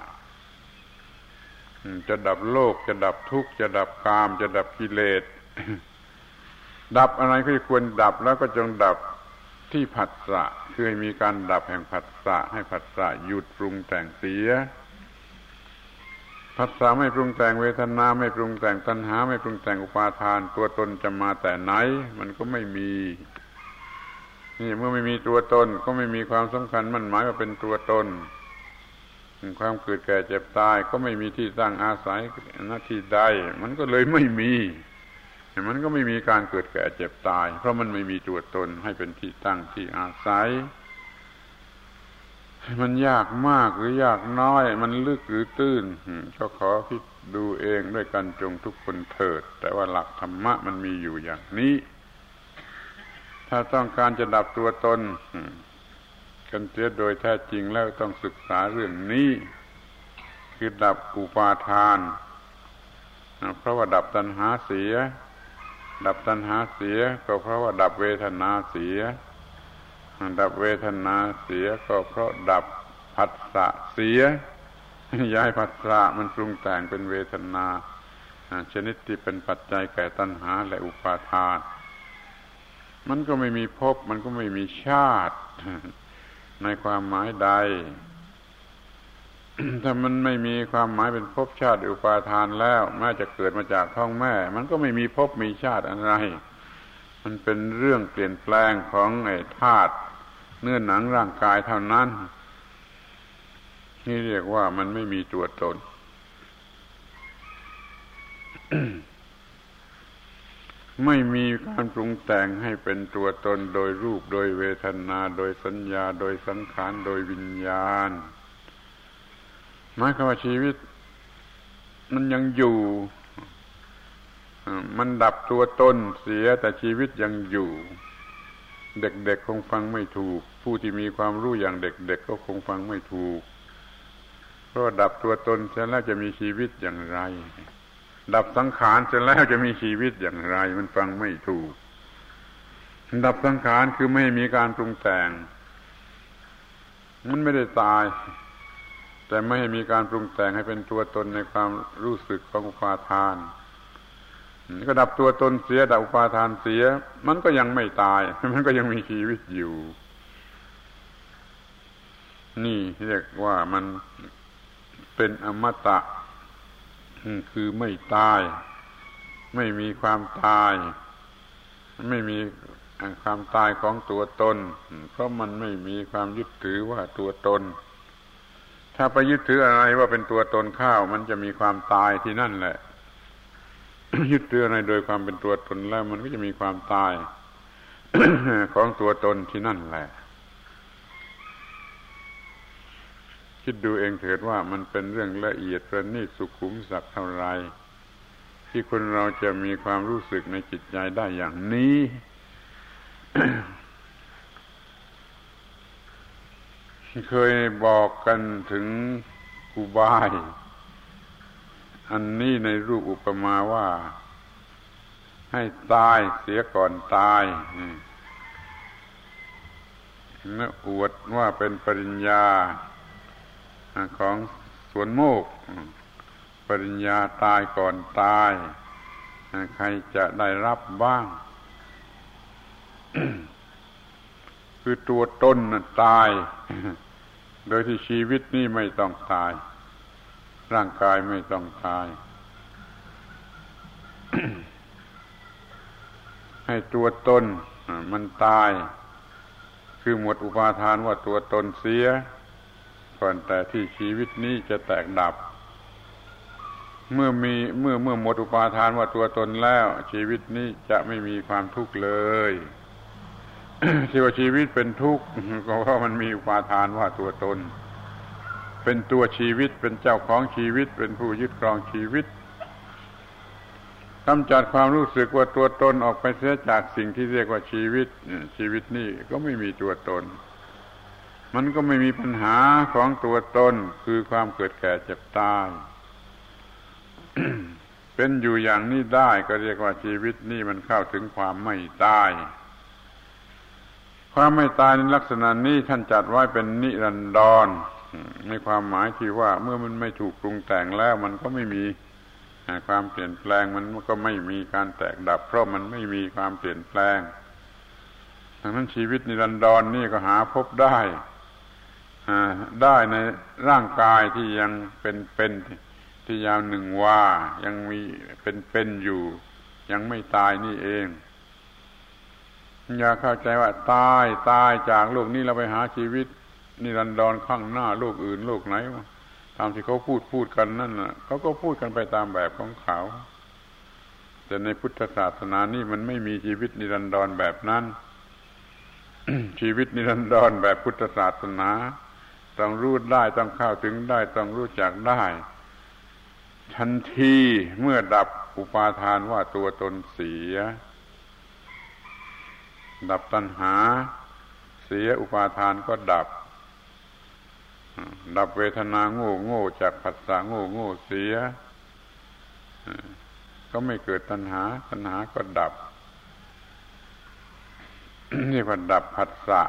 จะดับโลกจะดับทุกข์จะดับกามจะดับกิเลส ดับอะไรก็ควรดับแล้วก็จงดับที่ผัสสะคือให้มีการดับแห่งผัสสะให้ผัสสะหยุดปรุงแต่งเสียผัสสะไม่ปรุงแต่งเวทนาไม่ปรุงแต่งตัณหาไม่ปรุงแต่งอุปาทานตัวตนจะมาแต่ไหนมันก็ไม่มีนี่เมื่อไม่มีตัวตนก็ไม่มีความสำคัญมั่นหมายว่าเป็นตัวตนความเกิดแก่เจ็บตายก็ไม่มีที่ตั้งอาศัยณที่ใดมันก็เลยไม่มีมันก็ไม่มีการเกิดแก่เจ็บตายเพราะมันไม่มีตัวตนให้เป็นที่ตั้งที่อาศัยมันยากมากหรือยากน้อยมันลึกหรือตื้นก็ขอคิดดูเองด้วยกันจงทุกคนเถิดแต่ว่าหลักธรรมะมันมีอยู่อย่างนี้ถ้าต้องการจะดับตัวตนกันเสียโดยแท้จริงแล้วต้องศึกษาเรื่องนี้คือดับอุปาทานเพราะว่าดับตัณหาเสียดับตัณหาเสียก็เพราะว่าดับเวทนาเสียดับเวทนาเสียก็เพราะดับผัสสะเสียย้ายผัสสะมันปรุงแต่งเป็นเวทนาชนิดที่เป็นปัจจัยแก่ตัณหาและอุปาทานมันก็ไม่มีภพมันก็ไม่มีชาติในความหมายใด ถ้ามันไม่มีความหมายเป็นภพชาติอุปาทานแล้วแม้จะเกิดมาจากท้องแม่มันก็ไม่มีภพมีชาติอะไรมันเป็นเรื่องเปลี่ยนแปลงของไอ้ธาตุเนื้อหนังร่างกายเท่านั้นนี่เรียกว่ามันไม่มีตัวตน ไม่มีการปรุงแต่งให้เป็นตัวตนโดยรูปโดยเวทนาโดยสัญญาโดยสังขารโดยวิญญาณหมายความว่าชีวิตมันยังอยู่มันดับตัวตนเสียแต่ชีวิตยังอยู่เด็กๆคงฟังไม่ถูกผู้ที่มีความรู้อย่างเด็กๆก็คงฟังไม่ถูกเพราะดับตัวตนเสร็จแล้วจะมีชีวิตอย่างไรดับสังขารเสร็จแล้วจะมีชีวิตอย่างไรมันฟังไม่ถูกดับสังขารคือไม่มีการปรุงแต่งมันไม่ได้ตายแต่ไม่ให้มีการปรุงแต่งให้เป็นตัวตนในความรู้สึกของอุปาทานก็ดับตัวตนเสียดับอุปาทานเสียมันก็ยังไม่ตายมันก็ยังมีชีวิตอยู่นี่เรียกว่ามันเป็นอมตะคือไม่ตายไม่มีความตายไม่มีความตายของตัวตนเพราะมันไม่มีความยึดถือว่าตัวตนถ้าไปยึดถืออะไรว่าเป็นตัวตนเข้ามันจะมีความตายที่นั่นแหละ ยึดถืออะไรโดยความเป็นตัวตนแล้วมันก็จะมีความตาย ของตัวตนที่นั่นแหละคิดดูเองเถิดว่ามันเป็นเรื่องละเอียดประณีตสุขุมสักเท่าไรที่คนเราจะมีความรู้สึกในจิตใจได้อย่างนี้ เคยบอกกันถึงอุบายอันนี้ในรูปอุปมาว่าให้ตายเสียก่อนตายและอวดว่าเป็นปริญญาของสวนโมกปริญญาตายก่อนตายใครจะได้รับบ้าง คือตัวตนน่ะตาย โดยที่ชีวิตนี้ไม่ต้องตายร่างกายไม่ต้องตาย ให้ตัวตนมันตายคือหมดอุปาทานว่าตัวตนเสียก่อนแต่ที่ชีวิตนี้จะแตกดับเมื่อมีเมื่อเมื่อหมดอุปาทานว่าตัวตนแล้วชีวิตนี้จะไม่มีความทุกข์เลย ที่ว่าชีวิตเป็นทุกข์ก็เพราะมันมีอุปาทานว่าตัวตนเป็นตัวชีวิตเป็นเจ้าของชีวิตเป็นผู้ยึดครองชีวิตกำจัดความรู้สึกว่าตัวตนออกไปเสียจากสิ่งที่เรียกว่าชีวิตชีวิตนี่ก็ไม่มีตัวตนมันก็ไม่มีปัญหาของตัวตนคือความเกิดแก่เจ็บตาย เป็นอยู่อย่างนี้ได้ก็เรียกว่าชีวิตนี่มันเข้าถึงความไม่ตายความไม่ตายในลักษณะนี้ท่านจัดไว้เป็นนิรันดรในความหมายที่ว่าเมื่อมันไม่ถูกปรุงแต่งแล้วมันก็ไม่มีความเปลี่ยนแปลงมันก็ไม่มีการแตกดับเพราะมันไม่มีความเปลี่ยนแปลงดังนั้นชีวิตนิรันดรนี่ก็หาพบได้ได้ในร่างกายที่ยังเป็นเป็นที่ยาวหนึ่งวายังมีเป็นเป็นอยู่ยังไม่ตายนี่เองอย่าเข้าใจว่าตายตายจากโลกนี้เราไปหาชีวิตนิรันดรข้างหน้าโลกอื่นโลกไหนตามที่เขาพูดพูดกันนั่นน่ะเขาก็พูดกันไปตามแบบของเขาแต่ในพุทธศาสนานี่มันไม่มีชีวิตนิรันดรแบบนั้น ชีวิตนิรันดรแบบพุทธศาสนาต้องรู้ได้ต้องเข้าถึงได้ต้องรู้จักได้ทันทีเมื่อดับอุปาทานว่าตัวตนเสียดับตัณหาเสียอุปาทานก็ดับดับเวทนาโง่โง่จากผัสสะโง่โง่เสียก็ไม่เกิดตัณหาตัณหาก็ดับ นี่ว่าดับผัสสะ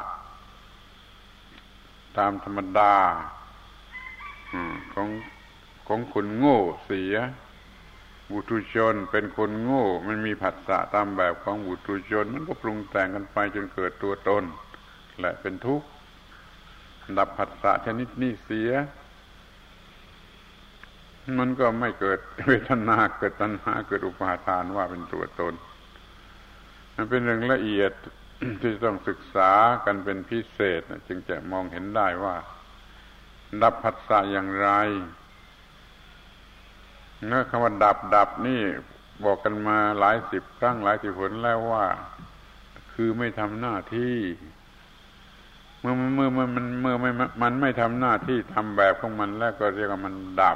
ตามธรรมดาของของคนโง่เสียบุตุชนเป็นคนโง่มันมีผัสสะตามแบบของบุตุชนมันก็ปรุงแต่งกันไปจนเกิดตัวตนและเป็นทุกข์ดับผัสสะชนิดนี้เสียมันก็ไม่เกิดเวทนาเกิดตัณหาเกิดอุปาทานว่าเป็นตัวตนมันเป็นเรื่องละเอียด ที่ต้องศึกษากันเป็นพิเศษจึงจะมองเห็นได้ว่าดับผัสสะอย่างไรเมื่อคำว่าดับดับนี่บอกกันมาหลายสิบครั้งหลายสิบหนแล้วว่าคือไม่ทำหน้าที่เมื่อเมื่อเมื่อมันเมื่อไม่มันไม่ทำหน้าที่ทำแบบของมันแล้วก็เรียกว่ามันดับ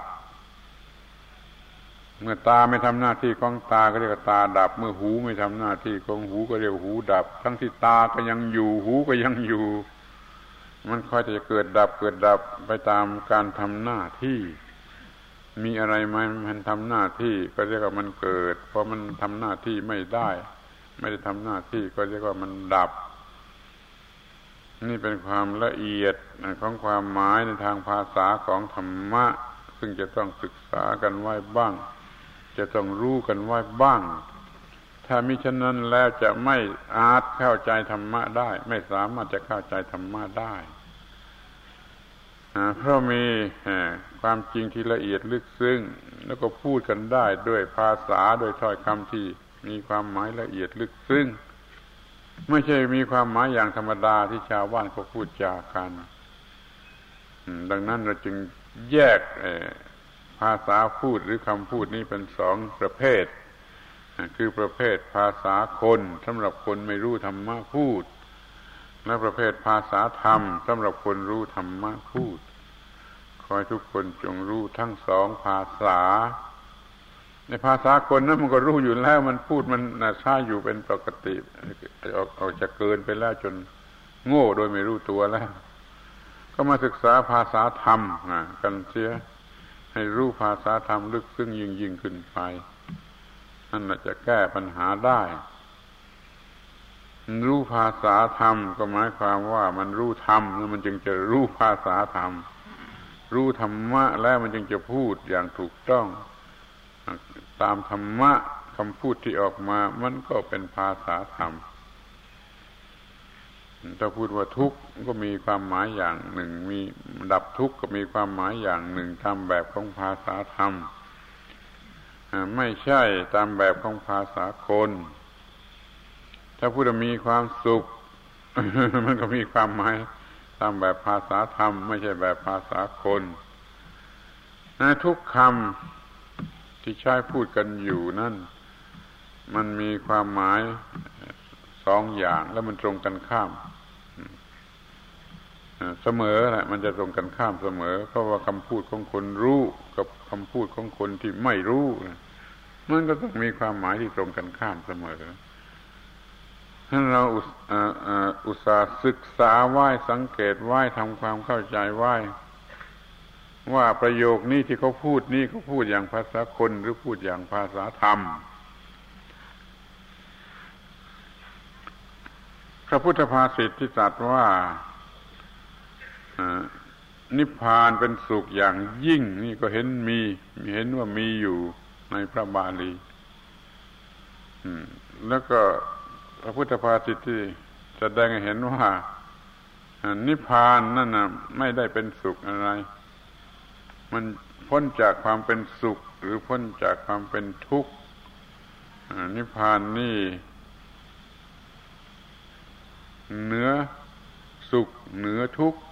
เมื่อตาไม่ทำหน้าที่ของตาก็เรียกว่าตาดับเมื่อหูไม่ทำหน้าที่ของหูก็เรียกหูดับทั้งที่ตาก็ยังอยู่หูก็ยังอยู่มันค่อยจะเกิดดับเกิดดับไปตามการทำหน้าที่มีอะไรมันมันทำหน้าที่ก็เรียกว่ามันเกิดเพราะมันทำหน้าที่ไม่ได้ไม่ได้ทำหน้าที่ก็เรียกว่ามันดับนี่เป็นความละเอียดของความหมายในทางภาษาของธรรมะซึ่งจะต้องศึกษากันไว้บ้างจะต้องรู้กันไว้บ้างถ้ามิฉะนั้นแล้วจะไม่อาจเข้าใจธรรมะได้ไม่สามารถจะเข้าใจธรรมะได้เพราะมีความจริงที่ละเอียดลึกซึ้งแล้วก็พูดกันได้ด้วยภาษาโดยถ้อยคำที่มีความหมายละเอียดลึกซึ้งไม่ใช่มีความหมายอย่างธรรมดาที่ชาวบ้านเขาพูดจากันดังนั้นเราจึงแยกภาษาพูดหรือคำพูดนี้เป็นสองประเภทคือประเภทภาษาคนสำหรับคนไม่รู้ธรรมะพูดและประเภทภาษาธรรมสำหรับคนรู้ธรรมะพูดขอให้ทุกคนจงรู้ทั้งสองภาษาในภาษาคนนั้นมันก็รู้อยู่แล้วมันพูดมันน่าใช้อยู่เป็นปกติออกออกจะเกินไปแล้วจนโง่โดยไม่รู้ตัวแล้วก็มาศึกษาภาษาธรรมกันเสียให้รู้ภาษาธรรมลึกซึ้งยิ่งยิ่งขึ้นไปนั่นแหละจะแก้ปัญหาได้รู้ภาษาธรรมก็หมายความว่ามันรู้ธรรมแล้วมันจึงจะรู้ภาษาธรรมรู้ธรรมะแล้วมันจึงจะพูดอย่างถูกต้องตามธรรมะคำพูดที่ออกมามันก็เป็นภาษาธรรมถ้าพูดว่าทุกข์ก็มีความหมายอย่างหนึ่งมีดับทุกข์ก็มีความหมายอย่างหนึ่งตามแบบของภาษาธรรมไม่ใช่ตามแบบของภาษาคนถ้าพูดว่ามีความสุข มันก็มีความหมายตามแบบภาษาธรรมไม่ใช่แบบภาษาคนทุกคำที่ใช้พูดกันอยู่นั่นมันมีความหมายสองอย่างแล้วมันตรงกันข้ามเสมอแหละมันจะตรงกันข้ามเสมอเพราะว่าคำพูดของคนรู้กับคำพูดของคนที่ไม่รู้มันก็ต้องมีความหมายที่ตรงกันข้ามเสมอถ้าเราอุตส่าห์ศึกษาไว้สังเกตไว้ทำความเข้าใจไว้ว่าประโยคนี้ที่เขาพูดนี่เขาพูดอย่างภาษาคนหรือพูดอย่างภาษาธรรมพระพุทธภาษิตที่ตรัสว่านิพพานเป็นสุขอย่างยิ่งนี่ก็เห็นมีเห็นว่ามีอยู่ในพระบาลีแล้วก็พระพุทธภาษิตที่แสดงให้เห็นว่านิพพานนั่นน่ะไม่ได้เป็นสุขอะไรมันพ้นจากความเป็นสุขหรือพ้นจากความเป็นทุกข์นิพพานนี่เหนือสุขเหนือทุกข์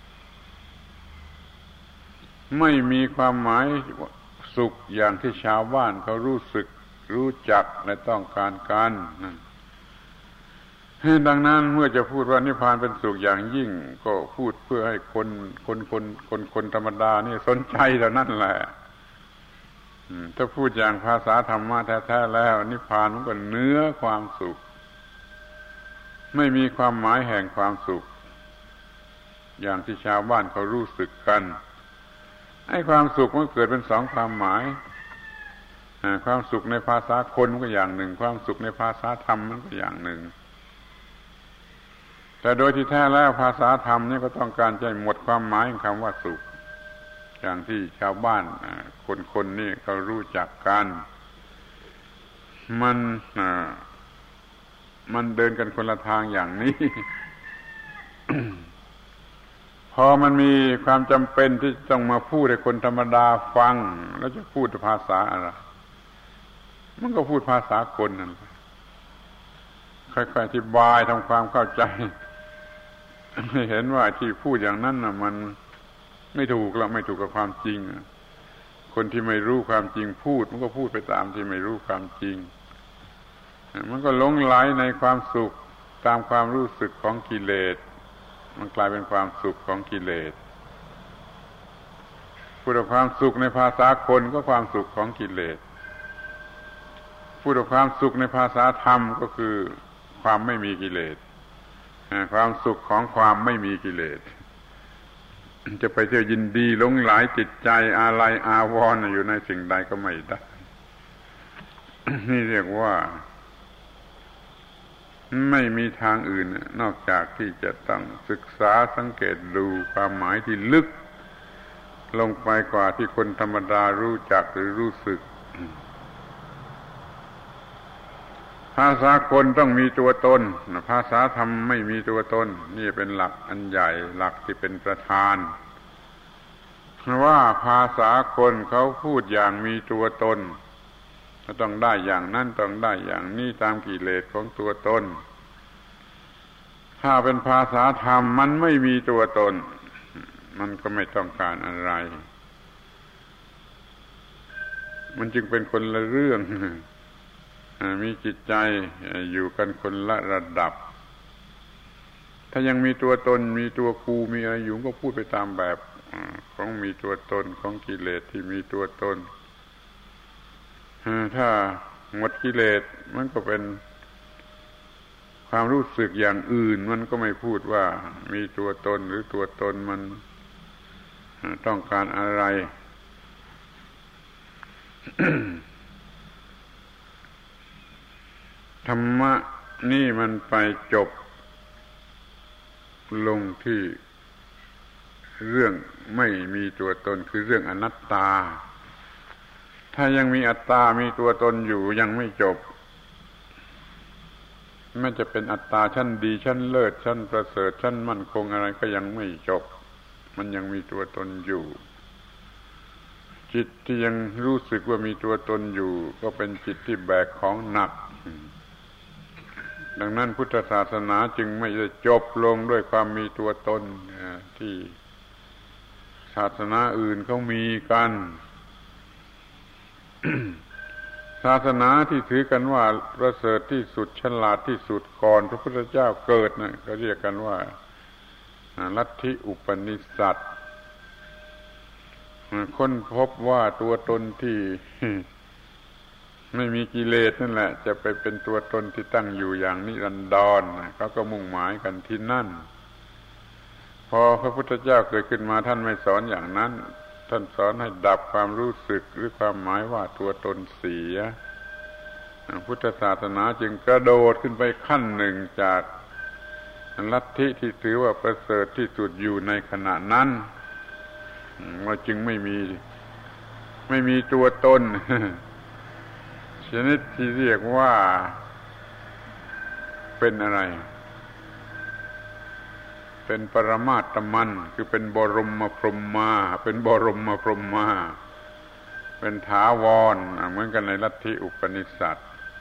ไม่มีความหมายสุขอย่างที่ชาวบ้านเขารู้สึกรู้จักและต้องการกันนั่นดังนั้นเมื่อจะพูดว่านิพพานเป็นสุขอย่างยิ่งก็พูดเพื่อให้คนคนคนคนคนธรรมดานี่สนใจเท่านั้นแหละถ้าพูดอย่างภาษาธรรมะแท้ๆแล้วนิพพานมันก็เหนือความสุขไม่มีความหมายแห่งความสุขอย่างที่ชาวบ้านเขารู้สึกกันไอ้ความสุขมันเกิดเป็นสองความหมายความสุขในภาษาคนมันก็อย่างหนึ่งความสุขในภาษาธรรมมันก็อย่างหนึ่งแต่โดยที่แท้แล้วภาษาธรรมนี่ก็ต้องการจะหมดความหมายของคำว่าสุขอย่างที่ชาวบ้านคนๆนี่เขารู้จักกันมันมันเดินกันคนละทางอย่างนี้ พอมันมีความจำเป็นที่ต้องมาพูดให้คนธรรมดาฟังแล้วจะพูดภาษาอะไรมันก็พูดภาษาคนนั่นแหละค่อยๆอธิบายทำความเข้าใจให้เห็นว่าที่พูดอย่างนั้นน่ะมันไม่ถูกแล้วไม่ถูกกับความจริงคนที่ไม่รู้ความจริงพูดมันก็พูดไปตามที่ไม่รู้ความจริงมันก็หลงไหลในความสุขตามความรู้สึกของกิเลสมันกลายเป็นความสุขของกิเลสพูดถึงความสุขในภาษาคนก็ความสุขของกิเลสพูดถึงความสุขในภาษาธรรมก็คือความไม่มีกิเลสความสุขของความไม่มีกิเลสจะไปเที่ยวยินดีหลงไหลจิตใจอาลัยอาวรณ์อยู่ในสิ่งใดก็ไม่ได้ นี่เรียกว่าไม่มีทางอื่นนอกจากที่จะต้องศึกษาสังเกตดูความหมายที่ลึกลงไปกว่าที่คนธรรมดารู้จักหรือรู้สึกภาษาคนต้องมีตัวตนภาษาธรรมไม่มีตัวตนนี่เป็นหลักอันใหญ่หลักที่เป็นประธานว่าภาษาคนเขาพูดอย่างมีตัวตนต้องได้อย่างนั้นต้องได้อย่างนี้ตามกิเลสของตัวตนถ้าเป็นภาษาธรรมมันไม่มีตัวตนมันก็ไม่ต้องการอะไรมันจึงเป็นคนละเรื่องมีจิตใจอยู่กันคนละระดับถ้ายังมีตัวตนมีตัวกูมีอะไรอยู่ก็พูดไปตามแบบของมีตัวตนของกิเลสที่มีตัวตนถ้าหมดกิเลสมันก็เป็นความรู้สึกอย่างอื่นมันก็ไม่พูดว่ามีตัวตนหรือตัวตนมันต้องการอะไร ธรรมะนี่มันไปจบลงที่เรื่องไม่มีตัวตนคือเรื่องอนัตตาถ้ายังมีอัตตามีตัวตนอยู่ยังไม่จบไม่จะเป็นอัตตาชั้นดีชั้นเลิศชั้นประเสริฐชั้นมั่นคงอะไรก็ยังไม่จบมันยังมีตัวตนอยู่จิตที่ยังรู้สึกว่ามีตัวตนอยู่ก็เป็นจิตที่แบกของหนักดังนั้นพุทธศาสนาจึงไม่ได้จบลงด้วยความมีตัวตนที่ศาสนาอื่นเขามีกัน ศาสนาที่ถือกันว่าประเสริฐที่สุดฉลาดที่สุดก่อนพระพุทธเจ้าเกิดนะก็เรียกกันว่าลัทธิอุปนิสสัตค้นพบว่าตัวตนที่ไม่มีกิเลสนั่นแหละจะไปเป็นตัวตนที่ตั้งอยู่อย่างนิรันดรเขาก็มุ่งหมายกันที่นั่นพอพระพุทธเจ้าเกิดขึ้นมาท่านไม่สอนอย่างนั้นท่านสอนให้ดับความรู้สึกหรือความหมายว่าตัวตนเสียพุทธศาสนาจึงกระโดดขึ้นไปขั้นหนึ่งจากลัทธิที่ถือว่าประเสริฐที่สุดอยู่ในขณะนั้นมันจึงไม่มีไม่มีตัวตนชนิดที่เรียกว่าเป็นอะไรเป็นปรมาตมันคือเป็นบรมพรหมมาเป็นบรมพรหมมาเป็นถาวรเหมือนกันในลัทธิอุปนิสสัต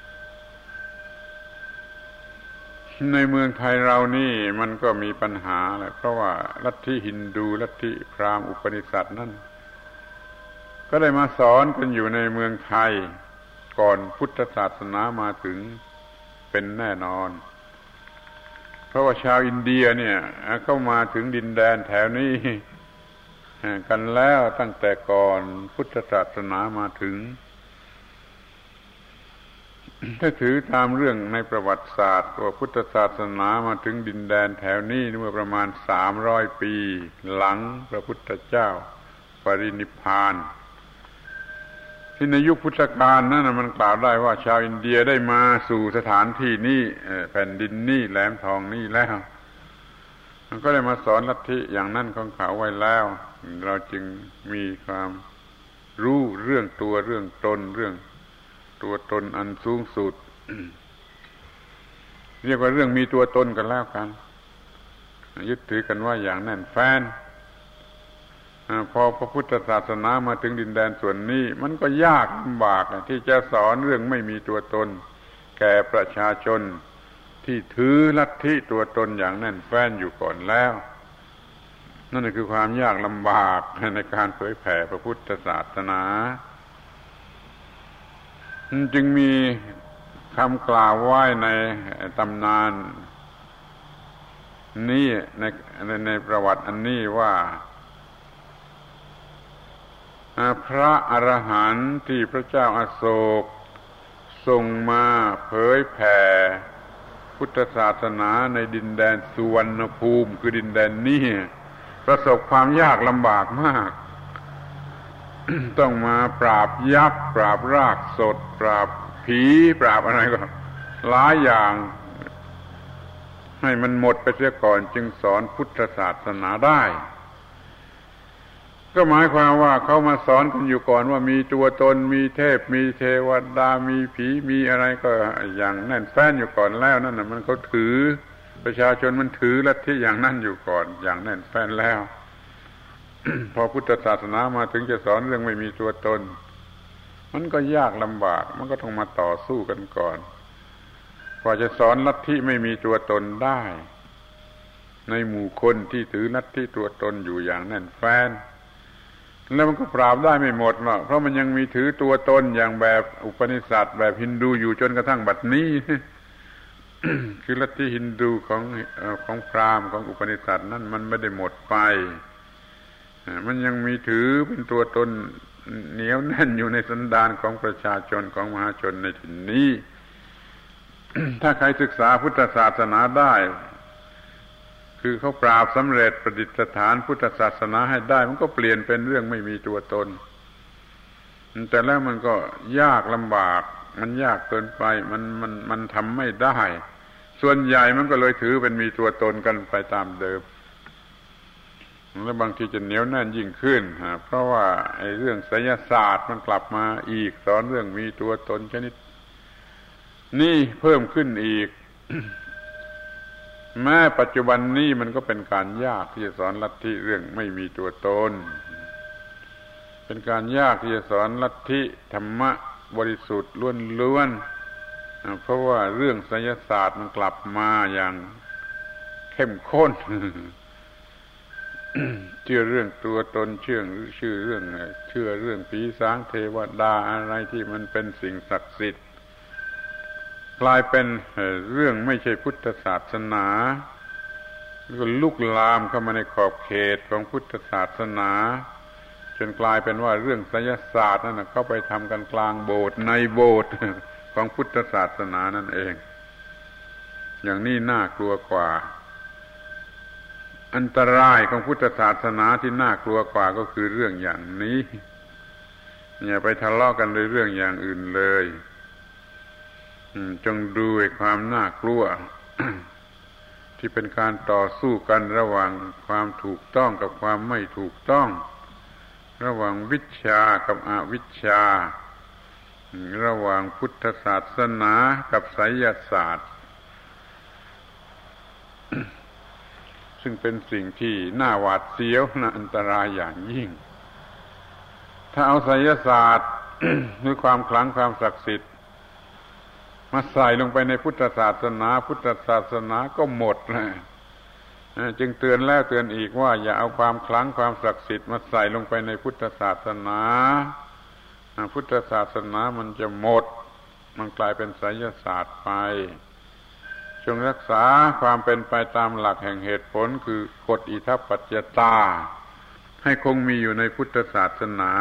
ในเมืองไทยเรานี่มันก็มีปัญหาแหละเพราะว่าลัทธิฮินดูลัทธิพราหมณ์อุปนิสสัตนั่นก็ได้มาสอนกันอยู่ในเมืองไทยก่อนพุทธศาสนามาถึงเป็นแน่นอนเพราะว่าชาวอินเดียเนี่ยเข้ามาถึงดินแดนแถวนี้กันแล้วตั้งแต่ก่อนพุทธศาสนามาถึงถ้าถือตามเรื่องในประวัติศาสตร์ว่าพุทธศาสนามาถึงดินแดนแถวนี้เมื่อประมาณสามร้อยปีหลังพระพุทธเจ้าปรินิพพานที่ในยุคพุทธกาลนั่นมันกล่าวได้ว่าชาวอินเดียได้มาสู่สถานที่นี้แผ่นดินนี้แหลมทองนี้แล้วมันก็ได้มาสอนลัทธิอย่างนั้นของเขาไว้แล้วเราจึงมีความรู้เรื่องตัวเรื่องตนเรื่องตัวตนอันสูงสุด เรียกว่าเรื่องมีตัวตนกันแล้วกันยึดถือกันว่าอย่างแน่นแฟ้นพอพระพุทธศาสนามาถึงดินแดนส่วนนี้มันก็ยากลำบากที่จะสอนเรื่องไม่มีตัวตนแก่ประชาชนที่ถือลัทธิตัวตนอย่างแน่นแฟ้นอยู่ก่อนแล้วนั่นคือความยากลำบากในการเผยแผ่พระพุทธศาสนาจึงมีคำกล่าวไว้ในตำนานนี้ในในในประวัติอันนี้ว่าพระอรหันต์ที่พระเจ้าอโศกส่งมาเผยแผ่พุทธศาสนาในดินแดนสุวรรณภูมิคือดินแดนนี้ประสบความยากลำบากมาก ต้องมาปราบยักษ์ปราบรากสดปราบผีปราบอะไรก็หลายอย่างให้มันหมดไปเสียก่อนจึงสอนพุทธศาสนาได้ก็หมายความว่าเขามาสอนกันอยู่ก่อนว่ามีตัวตนมีเทพมีเทวดามีผีมีอะไรก็อย่างแน่นแฟ้นอยู่ก่อนแล้วนั่นน่ะมันเขาถือประชาชนมันถือลัทธิอย่างนั้นอยู่ก่อนอย่างแน่นแฟ้นแล้ว พอพุทธศาสนามาถึงจะสอนเรื่องไม่มีตัวตนมันก็ยากลำบากมันก็ต้องมาต่อสู้กันก่อนกว่าจะสอนลัทธิไม่มีตัวตนได้ในหมู่คนที่ถือลัทธิตัวตนอยู่อย่างแน่นแฟ้นแล้วมันก็ปราบได้ไม่หมดหรอกเพราะมันยังมีถือตัวตนอย่างแบบอุปนิสัตแบบฮินดูอยู่จนกระทั่งบัดนี้ คือลัทธิฮินดูของของพราหมณ์ของอุปนิสัตนั่นมันไม่ได้หมดไปมันยังมีถือเป็นตัวตนเหนียวแน่นอยู่ในสันดานของประชาชนของมหาชนในถิ่นนี้ ถ้าใครศึกษาพุทธศาสนาได้คือเขาปราบสำเร็จประดิษฐานพุทธศาสนาให้ได้มันก็เปลี่ยนเป็นเรื่องไม่มีตัวตนแต่แล้วมันก็ยากลำบากมันยากเกินไปมันมันมันทำไม่ได้ส่วนใหญ่มันก็เลยถือเป็นมีตัวตนกันไปตามเดิมแล้วบางทีจะเหนียวแน่นยิ่งขึ้นเพราะว่าไอ้เรื่องไสยศาสตร์มันกลับมาอีกสอนเรื่องมีตัวตนชนิดนี่เพิ่มขึ้นอีก แม้ปัจจุบันนี้มันก็เป็นการยากที่จะสอนลัทธิเรื่องไม่มีตัวตนเป็นการยากที่จะสอนลัทธิธรรมะบริสุทธิ์ล้วนๆเพราะว่าเรื่องไสยศาสตร์มันกลับมาอย่างเข้มข้น เชื่อเรื่องตัวตนเชื่อชื่อเรื่องเชื่อเรื่องผีสางเทวดาอะไรที่มันเป็นสิ่งศักดิ์สิทธิ์กลายเป็นเรื่องไม่ใช่พุทธศาสนาก็ลุกลามเข้ามาในขอบเขตของพุทธศาสนาจนกลายเป็นว่าเรื่องไสยศาสตร์นั่นนะเข้าไปทำกันกลางโบสถ์ในโบสถ์ของพุทธศาสนานั่นเองอย่างนี้น่ากลัวกว่าอันตรายของพุทธศาสนาที่น่ากลัวกว่าก็คือเรื่องอย่างนี้อย่าไปทะเลาะกันในเรื่องอย่างอื่นเลยจงดูความน่ากลัว ที่เป็นการต่อสู้กันระหว่างความถูกต้องกับความไม่ถูกต้องระหว่างวิชากับอวิชชาระหว่างพุทธศาสนากับไสยศาสตร์ ซึ่งเป็นสิ่งที่น่าหวาดเสียวน่าอันตรายอย่างยิ่งถ้าเอาไสยศาสตร์ หรือความขลังความศักดิ์สิทธิ์มาใส่ลงไปในพุทธศาสนาพุทธศาสนาก็หมดเลยจึงเตือนแล้วเตือนอีกว่าอย่าเอาความขลังความศักดิ์สิทธิ์มาใส่ลงไปในพุทธศาสนาพุทธศาสนามันจะหมดมันกลายเป็นไสยศาสตร์ไปจงรักษาความเป็นไปตามหลักแห่งเหตุผลคือกฎอิทัปปัจจตาให้คงมีอยู่ในพุทธศาสนา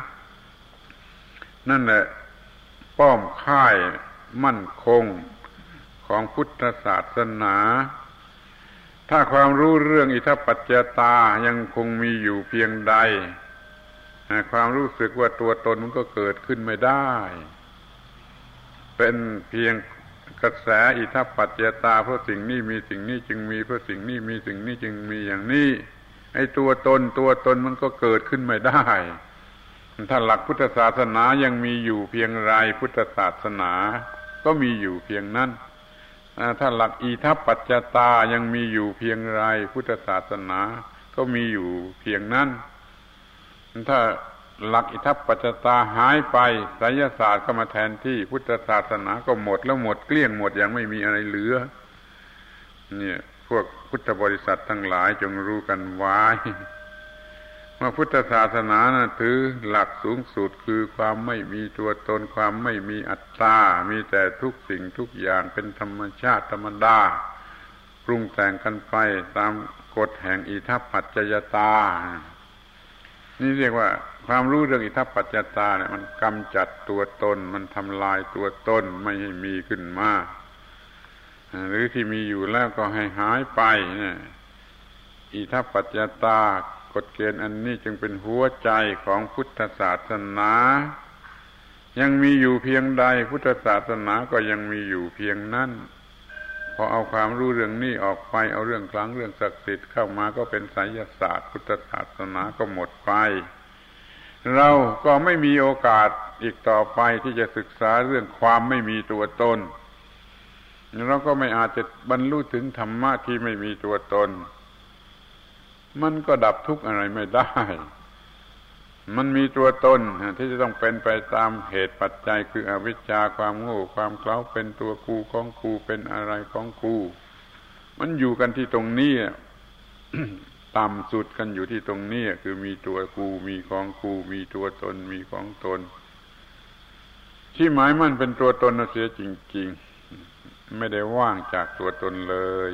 นั่นแหละป้อมค่ายมั่นคงของพุทธศาสนาถ้าความรู้เรื่องอิทัปปัจจตายังคงมีอยู่เพียงใดความรู้สึกว่าตัวตนมันก็เกิดขึ้นไม่ได้เป็นเพียงกระแสอิทัปปัจจตาเพราะสิ่งนี้มีสิ่งนี้จึงมีเพราะสิ่งนี้มีสิ่งนี้จึงมีอย่างนี้ไอ้ตัวตนตัวตนมันก็เกิดขึ้นไม่ได้ถ้าหลักพุทธศาสนายังมีอยู่เพียงไรพุทธศาสนาก็มีอยู่เพียงนั้นถ้าหลักอิทัปปัจจตายังมีอยู่เพียงไรพุทธศาสนาก็มีอยู่เพียงนั้นถ้าหลักอิทัปปัจจตาหายไปไสยศาสตร์ก็มาแทนที่พุทธศาสนาก็หมดแล้วหมดเกลี้ยงหมดอย่างไม่มีอะไรเหลือเนี่ยพวกพุทธบริษัททั้งหลายจงรู้กันไว้ว่าพุทธศาสนานะถือหลักสูงสุดคือความไม่มีตัวตนความไม่มีอัตตามีแต่ทุกสิ่งทุกอย่างเป็นธรรมชาติธรรมดาปรุงแต่งกันไปตามกฎแห่งอิทัปปัจจยตานี่เรียกว่าความรู้เรื่องอิทัปปัจจตาเนี่ยมันกำจัดตัวตนมันทำลายตัวตนไม่ให้มีขึ้นมาหรือที่มีอยู่แล้วก็ให้หายไปเนี่ยอิทัปปัจจตากฎเกณฑ์อันนี้จึงเป็นหัวใจของพุทธศาสนายังมีอยู่เพียงใดพุทธศาสนาก็ยังมีอยู่เพียงนั้นพอเอาความรู้เรื่องนี้ออกไปเอาเรื่องคลังเรื่องศักดิ์สิทธิ์เข้ามาก็เป็นไสยศาสตร์พุทธศาสนาก็หมดไปเราก็ไม่มีโอกาสอีกต่อไปที่จะศึกษาเรื่องความไม่มีตัวตนเราก็ไม่อาจจะบรรลุถึงธรรมะที่ไม่มีตัวตนมันก็ดับทุกข์อะไรไม่ได้มันมีตัวตนที่จะต้องเป็นไปตามเหตุปัจจัยคืออวิชชาความโง่ความเขลาเป็นตัวกูของกูเป็นอะไรของกูมันอยู่กันที่ตรงนี้ ต่ำสุดกันอยู่ที่ตรงนี้คือมีตัวกูมีของกูมีตัวตนมีของตนที่หมายมั่นเป็นตัวตนเสียจริงๆไม่ได้ว่างจากตัวตนเลย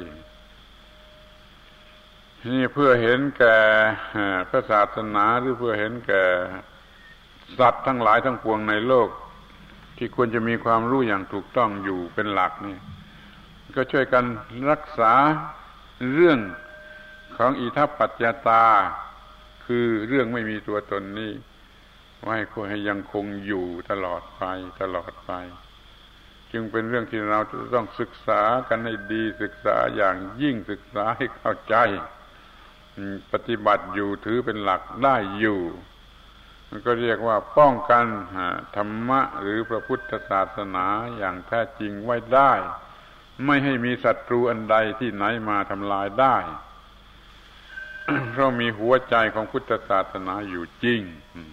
นี่เพื่อเห็นแก่พระศาสนาหรือเพื่อเห็นแก่สัตว์ทั้งหลายทั้งปวงในโลกที่ควรจะมีความรู้อย่างถูกต้องอยู่เป็นหลักนี่ก็ช่วยกันรักษาเรื่องของอิทัปปัจจตาคือเรื่องไม่มีตัวตนนี้ไว้ให้ยังคงอยู่ตลอดไปตลอดไปจึงเป็นเรื่องที่เราจะต้องศึกษากันให้ดีศึกษาอย่างยิ่งศึกษาให้เข้าใจปฏิบัติอยู่ถือเป็นหลักได้อยู่มันก็เรียกว่าป้องกันธรรมะหรือพระพุทธศาสนาอย่างแท้จริงไว้ได้ไม่ให้มีศัตรูอันใดที่ไหนมาทำลายได้ เพราะมีหัวใจของพุทธศาสนาอยู่จริง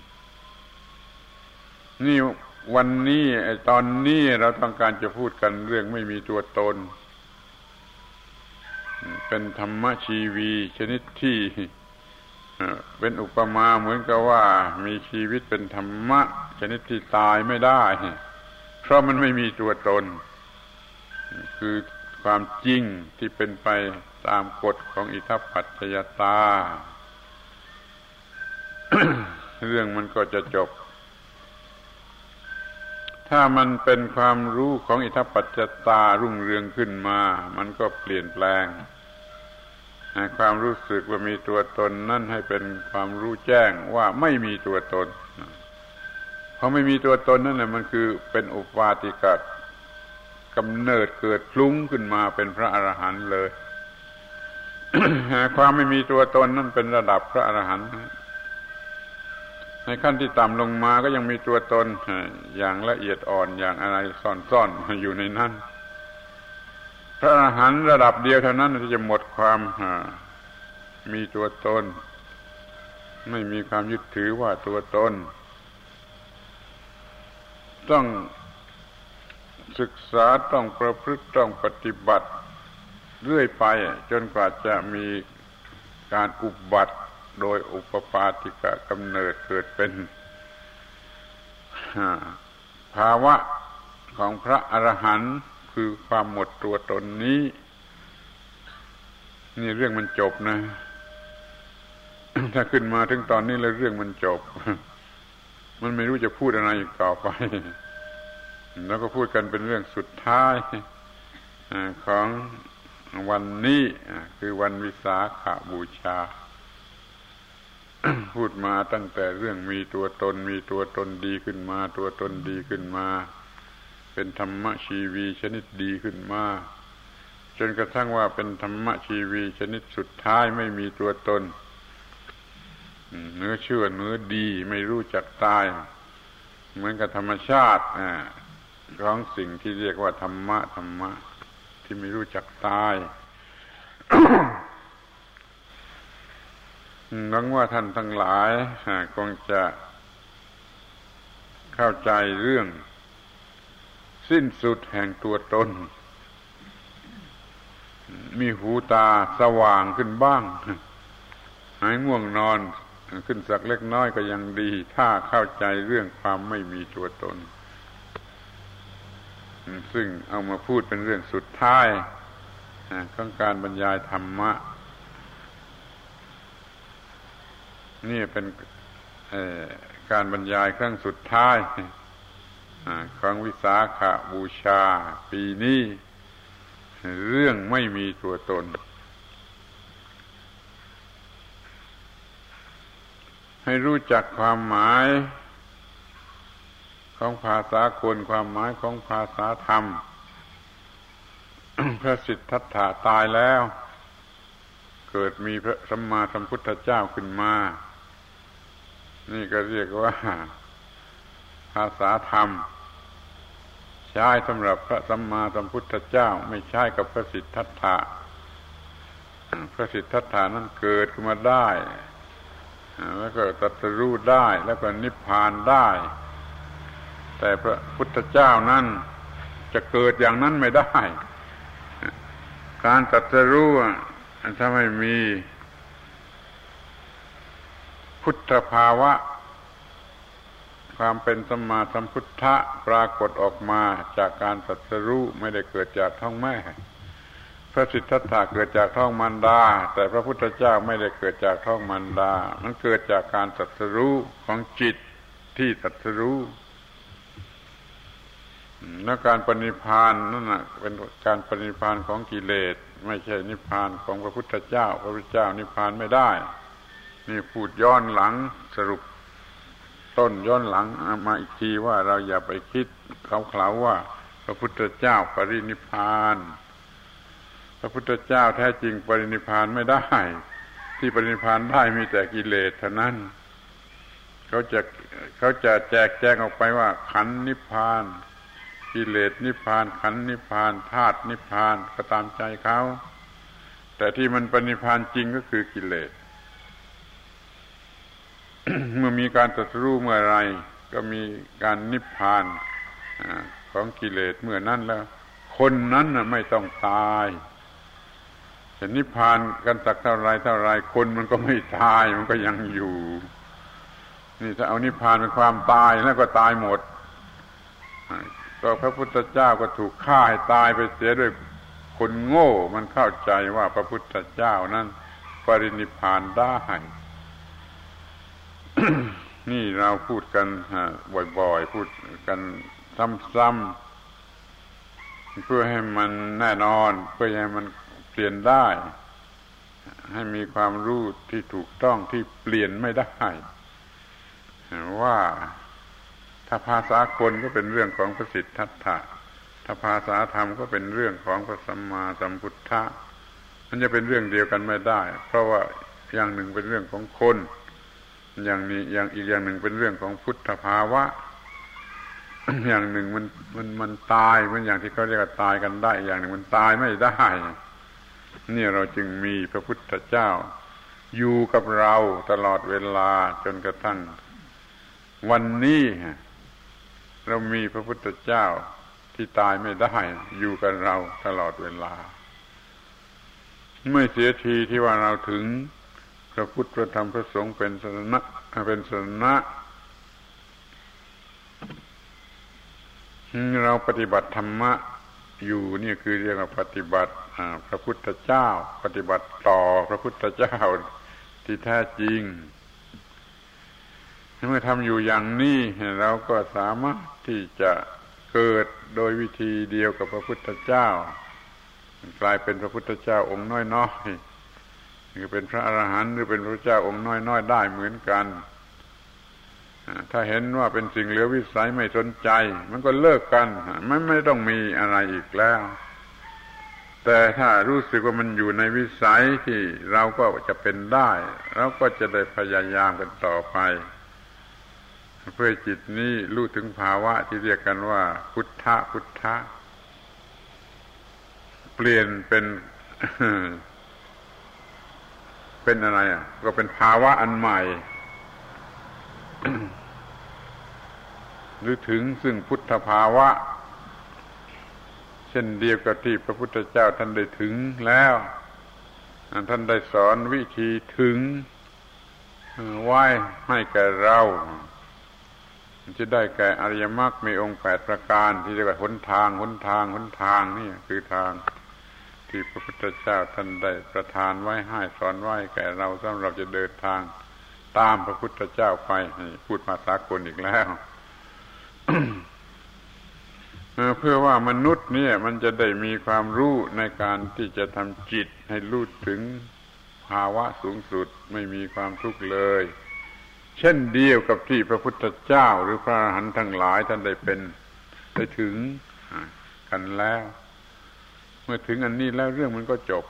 นี่วันนี้ไอ้ตอนนี้เราต้องการจะพูดกันเรื่องไม่มีตัวตนเป็นธรรมชีวีชนิดที่เป็นอุปมาเหมือนกับว่ามีชีวิตเป็นธรรมะชนิดที่ตายไม่ได้เพราะมันไม่มีตัวตนคือความจริงที่เป็นไปตามกฎของอิทัปปัจจยตา เรื่องมันก็จะจบถ้ามันเป็นความรู้ของอิทัปปัจจยตารุ่งเรืองขึ้นมามันก็เปลี่ยนแปลงความรู้สึกว่ามีตัวตนนั่นให้เป็นความรู้แจ้งว่าไม่มีตัวตนเพราะไม่มีตัวตนนั่นแหละมันคือเป็นอุปาติกะกำเนิดเกิดพลุ้งขึ้นมาเป็นพระอรหันต์เลย ความไม่มีตัวตนนั่นเป็นระดับพระอรหันต์ในขั้นที่ต่ำลงมาก็ยังมีตัวตนอย่างละเอียดอ่อนอย่างอะไรซ่อนๆอยู่ในนั้นพระอรหันต์ระดับเดียวเท่านั้นที่จะหมดความมีตัวตนไม่มีความยึดถือว่าตัวตนต้องศึกษาต้องประพฤติต้องปฏิบัติเรื่อยไปจนกว่าจะมีการอุบัติโดยอุปปาติกะกำเนิดเกิดเป็นภาวะของพระอรหันต์คือความหมดตัวตนนี้นี่เรื่องมันจบนะ ถ้าขึ้นมาถึงตอนนี้แล้วเรื่องมันจบ มันไม่รู้จะพูดอะไรอีกต่อไป แล้วก็พูดกันเป็นเรื่องสุดท้ายของวันนี้คือวันวิสาขบูชา พูดมาตั้งแต่เรื่องมีตัวตนมีตัวตนดีขึ้นมาตัวตนดีขึ้นมาเป็นธรรมชีวีชนิดดีขึ้นมาจนกระทั่งว่าเป็นธรรมชีวีชนิดสุดท้ายไม่มีตัวตนเนื้อเชื่อเนื้อดีไม่รู้จักตายเหมือนกับธรรมชาติของสิ่งที่เรียกว่าธรรมะธรรมะที่ไม่รู้จักตาย หวังว่าท่านทั้งหลายคงจะเข้าใจเรื่องสิ้นสุดแห่งตัวตนมีหูตาสว่างขึ้นบ้างหายง่วงนอนขึ้นสักเล็กน้อยก็ยังดีถ้าเข้าใจเรื่องความไม่มีตัวตนซึ่งเอามาพูดเป็นเรื่องสุดท้ายของการบรรยายธรรมะนี่เป็นการบรรยายครั้งสุดท้ายของวิสาขบูชาปีนี้เรื่องไม่มีตัวตนให้รู้จักความหมายของภาษาคนความหมายของภาษาธรรม พระสิทธัตถะตายแล้วเกิดมีพระสัมมาสัมพุทธเจ้าขึ้นมานี่ก็เรียกว่าภาษาธรรมใช้สำหรับพระสัมมาสัมพุทธเจ้าไม่ใช่กับพระสิทธัตถะพระสิทธัตถะนั้นเกิดขึ้นมาได้แล้วก็ตรัสรู้ได้แล้วก็นิพพานได้แต่พระพุทธเจ้านั้นจะเกิดอย่างนั้นไม่ได้การตรัสรู้ถ้าไม่มีพุทธภาวะความเป็นสัมมาสัมพุทธะปรากฏออกมาจากการตรัสรู้ไม่ได้เกิดจากท้องแม่พระสิทธัตถะเกิดจากท้องมารดาแต่พระพุทธเจ้าไม่ได้เกิดจากท้องมารดามันเกิดจากการตรัสรู้ของจิตที่ตรัสรู้และการปณิพพานนั่นน่ะเป็นการปณิพพานของกิเลสไม่ใช่นิพพานของพระพุทธเจ้าพระพุทธเจ้านิพพานไม่ได้นี่พูดย้อนหลังสรุปต้นย้อนหลังมาอีกทีว่าเราอย่าไปคิดเคลาๆว่าพระพุทธเจ้าปรินิพพานพระพุทธเจ้าแท้จริงปรินิพพานไม่ได้ที่ปรินิพพานได้มีแต่กิเลสเท่านั้นเขาจะเขาจะแจกแจงออกไปว่าขันธ์นิพพานกิเลสนิพพานขันธ์นิพพานธาตุนิพพานก็ตามใจเขาแต่ที่มันปรินิพพานจริงก็คือกิเลส เมื่อมีการตรัสรู้เมื่อไรก็มีการนิพพานของกิเลสเมื่อนั้นแล้วคนนั้นน่ะไม่ต้องตายจะนิพพานกันสักเท่าไรเท่าไรคนมันก็ไม่ตายมันก็ยังอยู่นี่ถ้าเอานิพพานเป็นความตายแล้วก็ตายหมดก็พระพุทธเจ้าก็ถูกฆ่าให้ตายไปเสียด้วยคนโง่มันเข้าใจว่าพระพุทธเจ้านั้นปรินิพพานได้ นี่เราพูดกันบ่อยๆพูดกันซ้ำๆเพื่อให้มันแน่นอนเพื่อให้มันเปลี่ยนได้ให้มีความรู้ที่ถูกต้องที่เปลี่ยนไม่ได้ว่าถ้าภาษาคนก็เป็นเรื่องของพระสิทธัตถะถ้าภาษาธรรมก็เป็นเรื่องของพระสัมมาสัมพุทธะมันจะเป็นเรื่องเดียวกันไม่ได้เพราะว่าอย่างหนึ่งเป็นเรื่องของคนอย่างนี้อย่างอีกอย่างหนึ่งเป็นเรื่องของพุทธภาวะ อย่างหนึ่งมันมันมันตายมันอย่างที่เขาเรียกว่าตายกันได้อย่างหนึ่งมันตายไม่ได้นี่เราจึงมีพระพุทธเจ้าอยู่กับเราตลอดเวลาจนกระทั่งวันนี้เรามีพระพุทธเจ้าที่ตายไม่ได้อยู่กับเราตลอดเวลาไม่เสียทีที่ว่าเราถึงพระพุทธพระธรรมพระสงฆ์เป็นสรณะเป็นสรณะเราปฏิบัติธรรมะอยู่นี่คือเรียกว่าปฏิบัติพระพุทธเจ้าปฏิบัติต่อพระพุทธเจ้าที่แท้จริงเมื่อทำอยู่อย่างนี้เราก็สามารถที่จะเกิดโดยวิธีเดียวกับพระพุทธเจ้ากลายเป็นพระพุทธเจ้าองค์น้อยๆคือเป็นพระอรหันต์หรือเป็นพระเจ้าองค์น้อยๆได้เหมือนกันถ้าเห็นว่าเป็นสิ่งเหลือวิสัยไม่สนใจมันก็เลิกกันมันไม่ต้องมีอะไรอีกแล้วแต่ถ้ารู้สึกว่ามันอยู่ในวิสัยที่เราก็จะเป็นได้เราก็จะได้พยายามกันต่อไปเพื่อจิตนี้รู้ถึงภาวะที่เรียกกันว่าพุทธะพุทธะเปลี่ยนเป็น เป็นอะไรอ่ะก็เป็นภาวะอันใหม่ หรือถึงซึ่งพุทธภาวะเช่นเดียวกับที่พระพุทธเจ้าท่านได้ถึงแล้วท่านได้สอนวิธีถึงไว้ให้แก่เราจะได้แก่อริยมรรคมีองค์แปดประการที่เรียกว่าหนทางหนทางหนทางนี่คือทางที่พระพุทธเจ้าท่านได้ประทานไว้ให้สอนไว้แก่เราสำหรับจะเดินทางตามพระพุทธเจ้าไปพูดภาษาคนอีกแล้ว เพื่อว่ามนุษย์เนี่ยมันจะได้มีความรู้ในการที่จะทำจิตให้รู้ถึงภาวะสูงสุดไม่มีความทุกข์เลยเช่นเดียวกับที่พระพุทธเจ้าหรือพระอรหันต์ทั้งหลายท่านได้เป็นได้ถึงกันแล้วเมื่อถึงอันนี้แล้วเรื่องมันก็จบ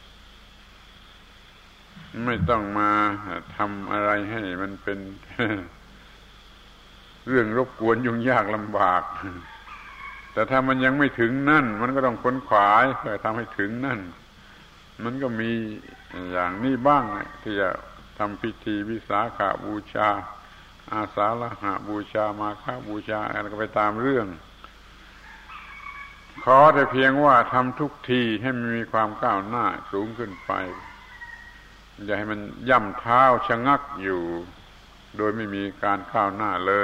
ไม่ต้องมาทำอะไรให้มันเป็น เรื่องรบกวนยุ่งยากลำบากแต่ถ้ามันยังไม่ถึงนั่นมันก็ต้องค้นขวายเพื่อทำให้ถึงนั่นมันก็มีอย่างนี้บ้างที่จะทำพิธีวิสาขบูชาอาสาฬหบูชามาฆบูชาอะไรก็ไปตามเรื่องขอแต่เพียงว่าทำทุกทีให้มันมีความก้าวหน้าสูงขึ้นไปอย่าให้มันย่ำเท้าชะงักอยู่โดยไม่มีการก้าวหน้าเลย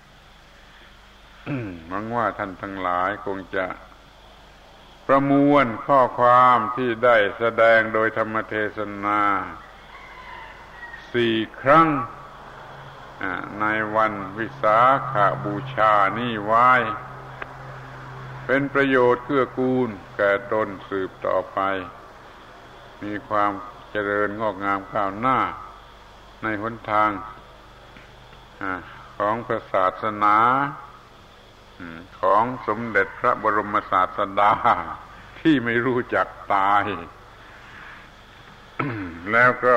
หวังว่าท่านทั้งหลายคงจะประมวลข้อความที่ได้แสดงโดยธรรมเทศนาสี่ครั้งในวันวิสาขบูชานี้ไว้เป็นประโยชน์เกื้อกูลแก่ตนสืบต่อไปมีความเจริญงอกงามก้าวหน้าในหนทางของพระศาสนาของสมเด็จพระบรมศาสดาที่ไม่รู้จักตาย แล้วก็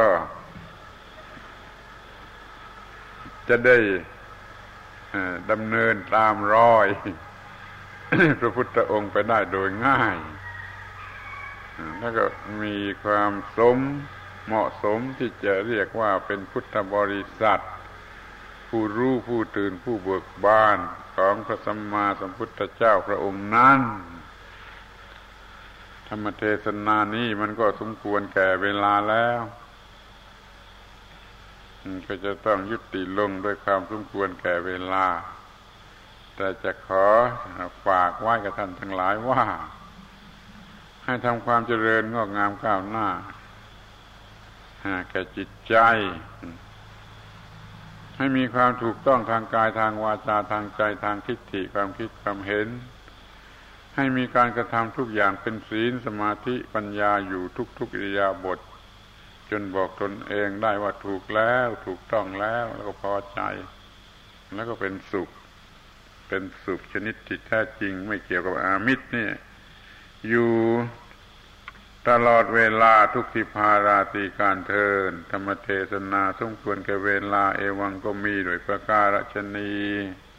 จะได้ดำเนินตามรอย พระพุทธองค์ไปได้โดยง่ายแล้วก็มีความสมเหมาะสมที่จะเรียกว่าเป็นพุทธบริษัทผู้รู้ผู้ตื่นผู้เบิกบานของพระสัมมาสัมพุทธเจ้าพระองค์นั้นธรรมเทศนานี้มันก็สมควรแก่เวลาแล้วก็จะต้องยุติลงด้วยความสมควรแก่เวลาแต่จะขอฝากไว้กับท่านทั้งหลายว่าให้ให้ทำความเจริญงอกงามก้าวหน้าแก่จิตใจให้มีความถูกต้องทางกายทางวาจาทางใจทางทิฏฐิความคิดความเห็นให้มีการกระทำทุกอย่างเป็นศีลสมาธิปัญญาอยู่ทุกๆอิริยาบถจนบอกตนเองได้ว่าถูกแล้วถูกต้องแล้วแล้วก็พอใจแล้วก็เป็นสุขเป็นสุขชนิดที่แท้จริงไม่เกี่ยวกับอามิตรนี่อยู่ตลอดเวลาทุกทิพาราตรีการเทินธรรมเทศนาสมควรแก่เวลาเอวังก็มีโดยประการฉะนี้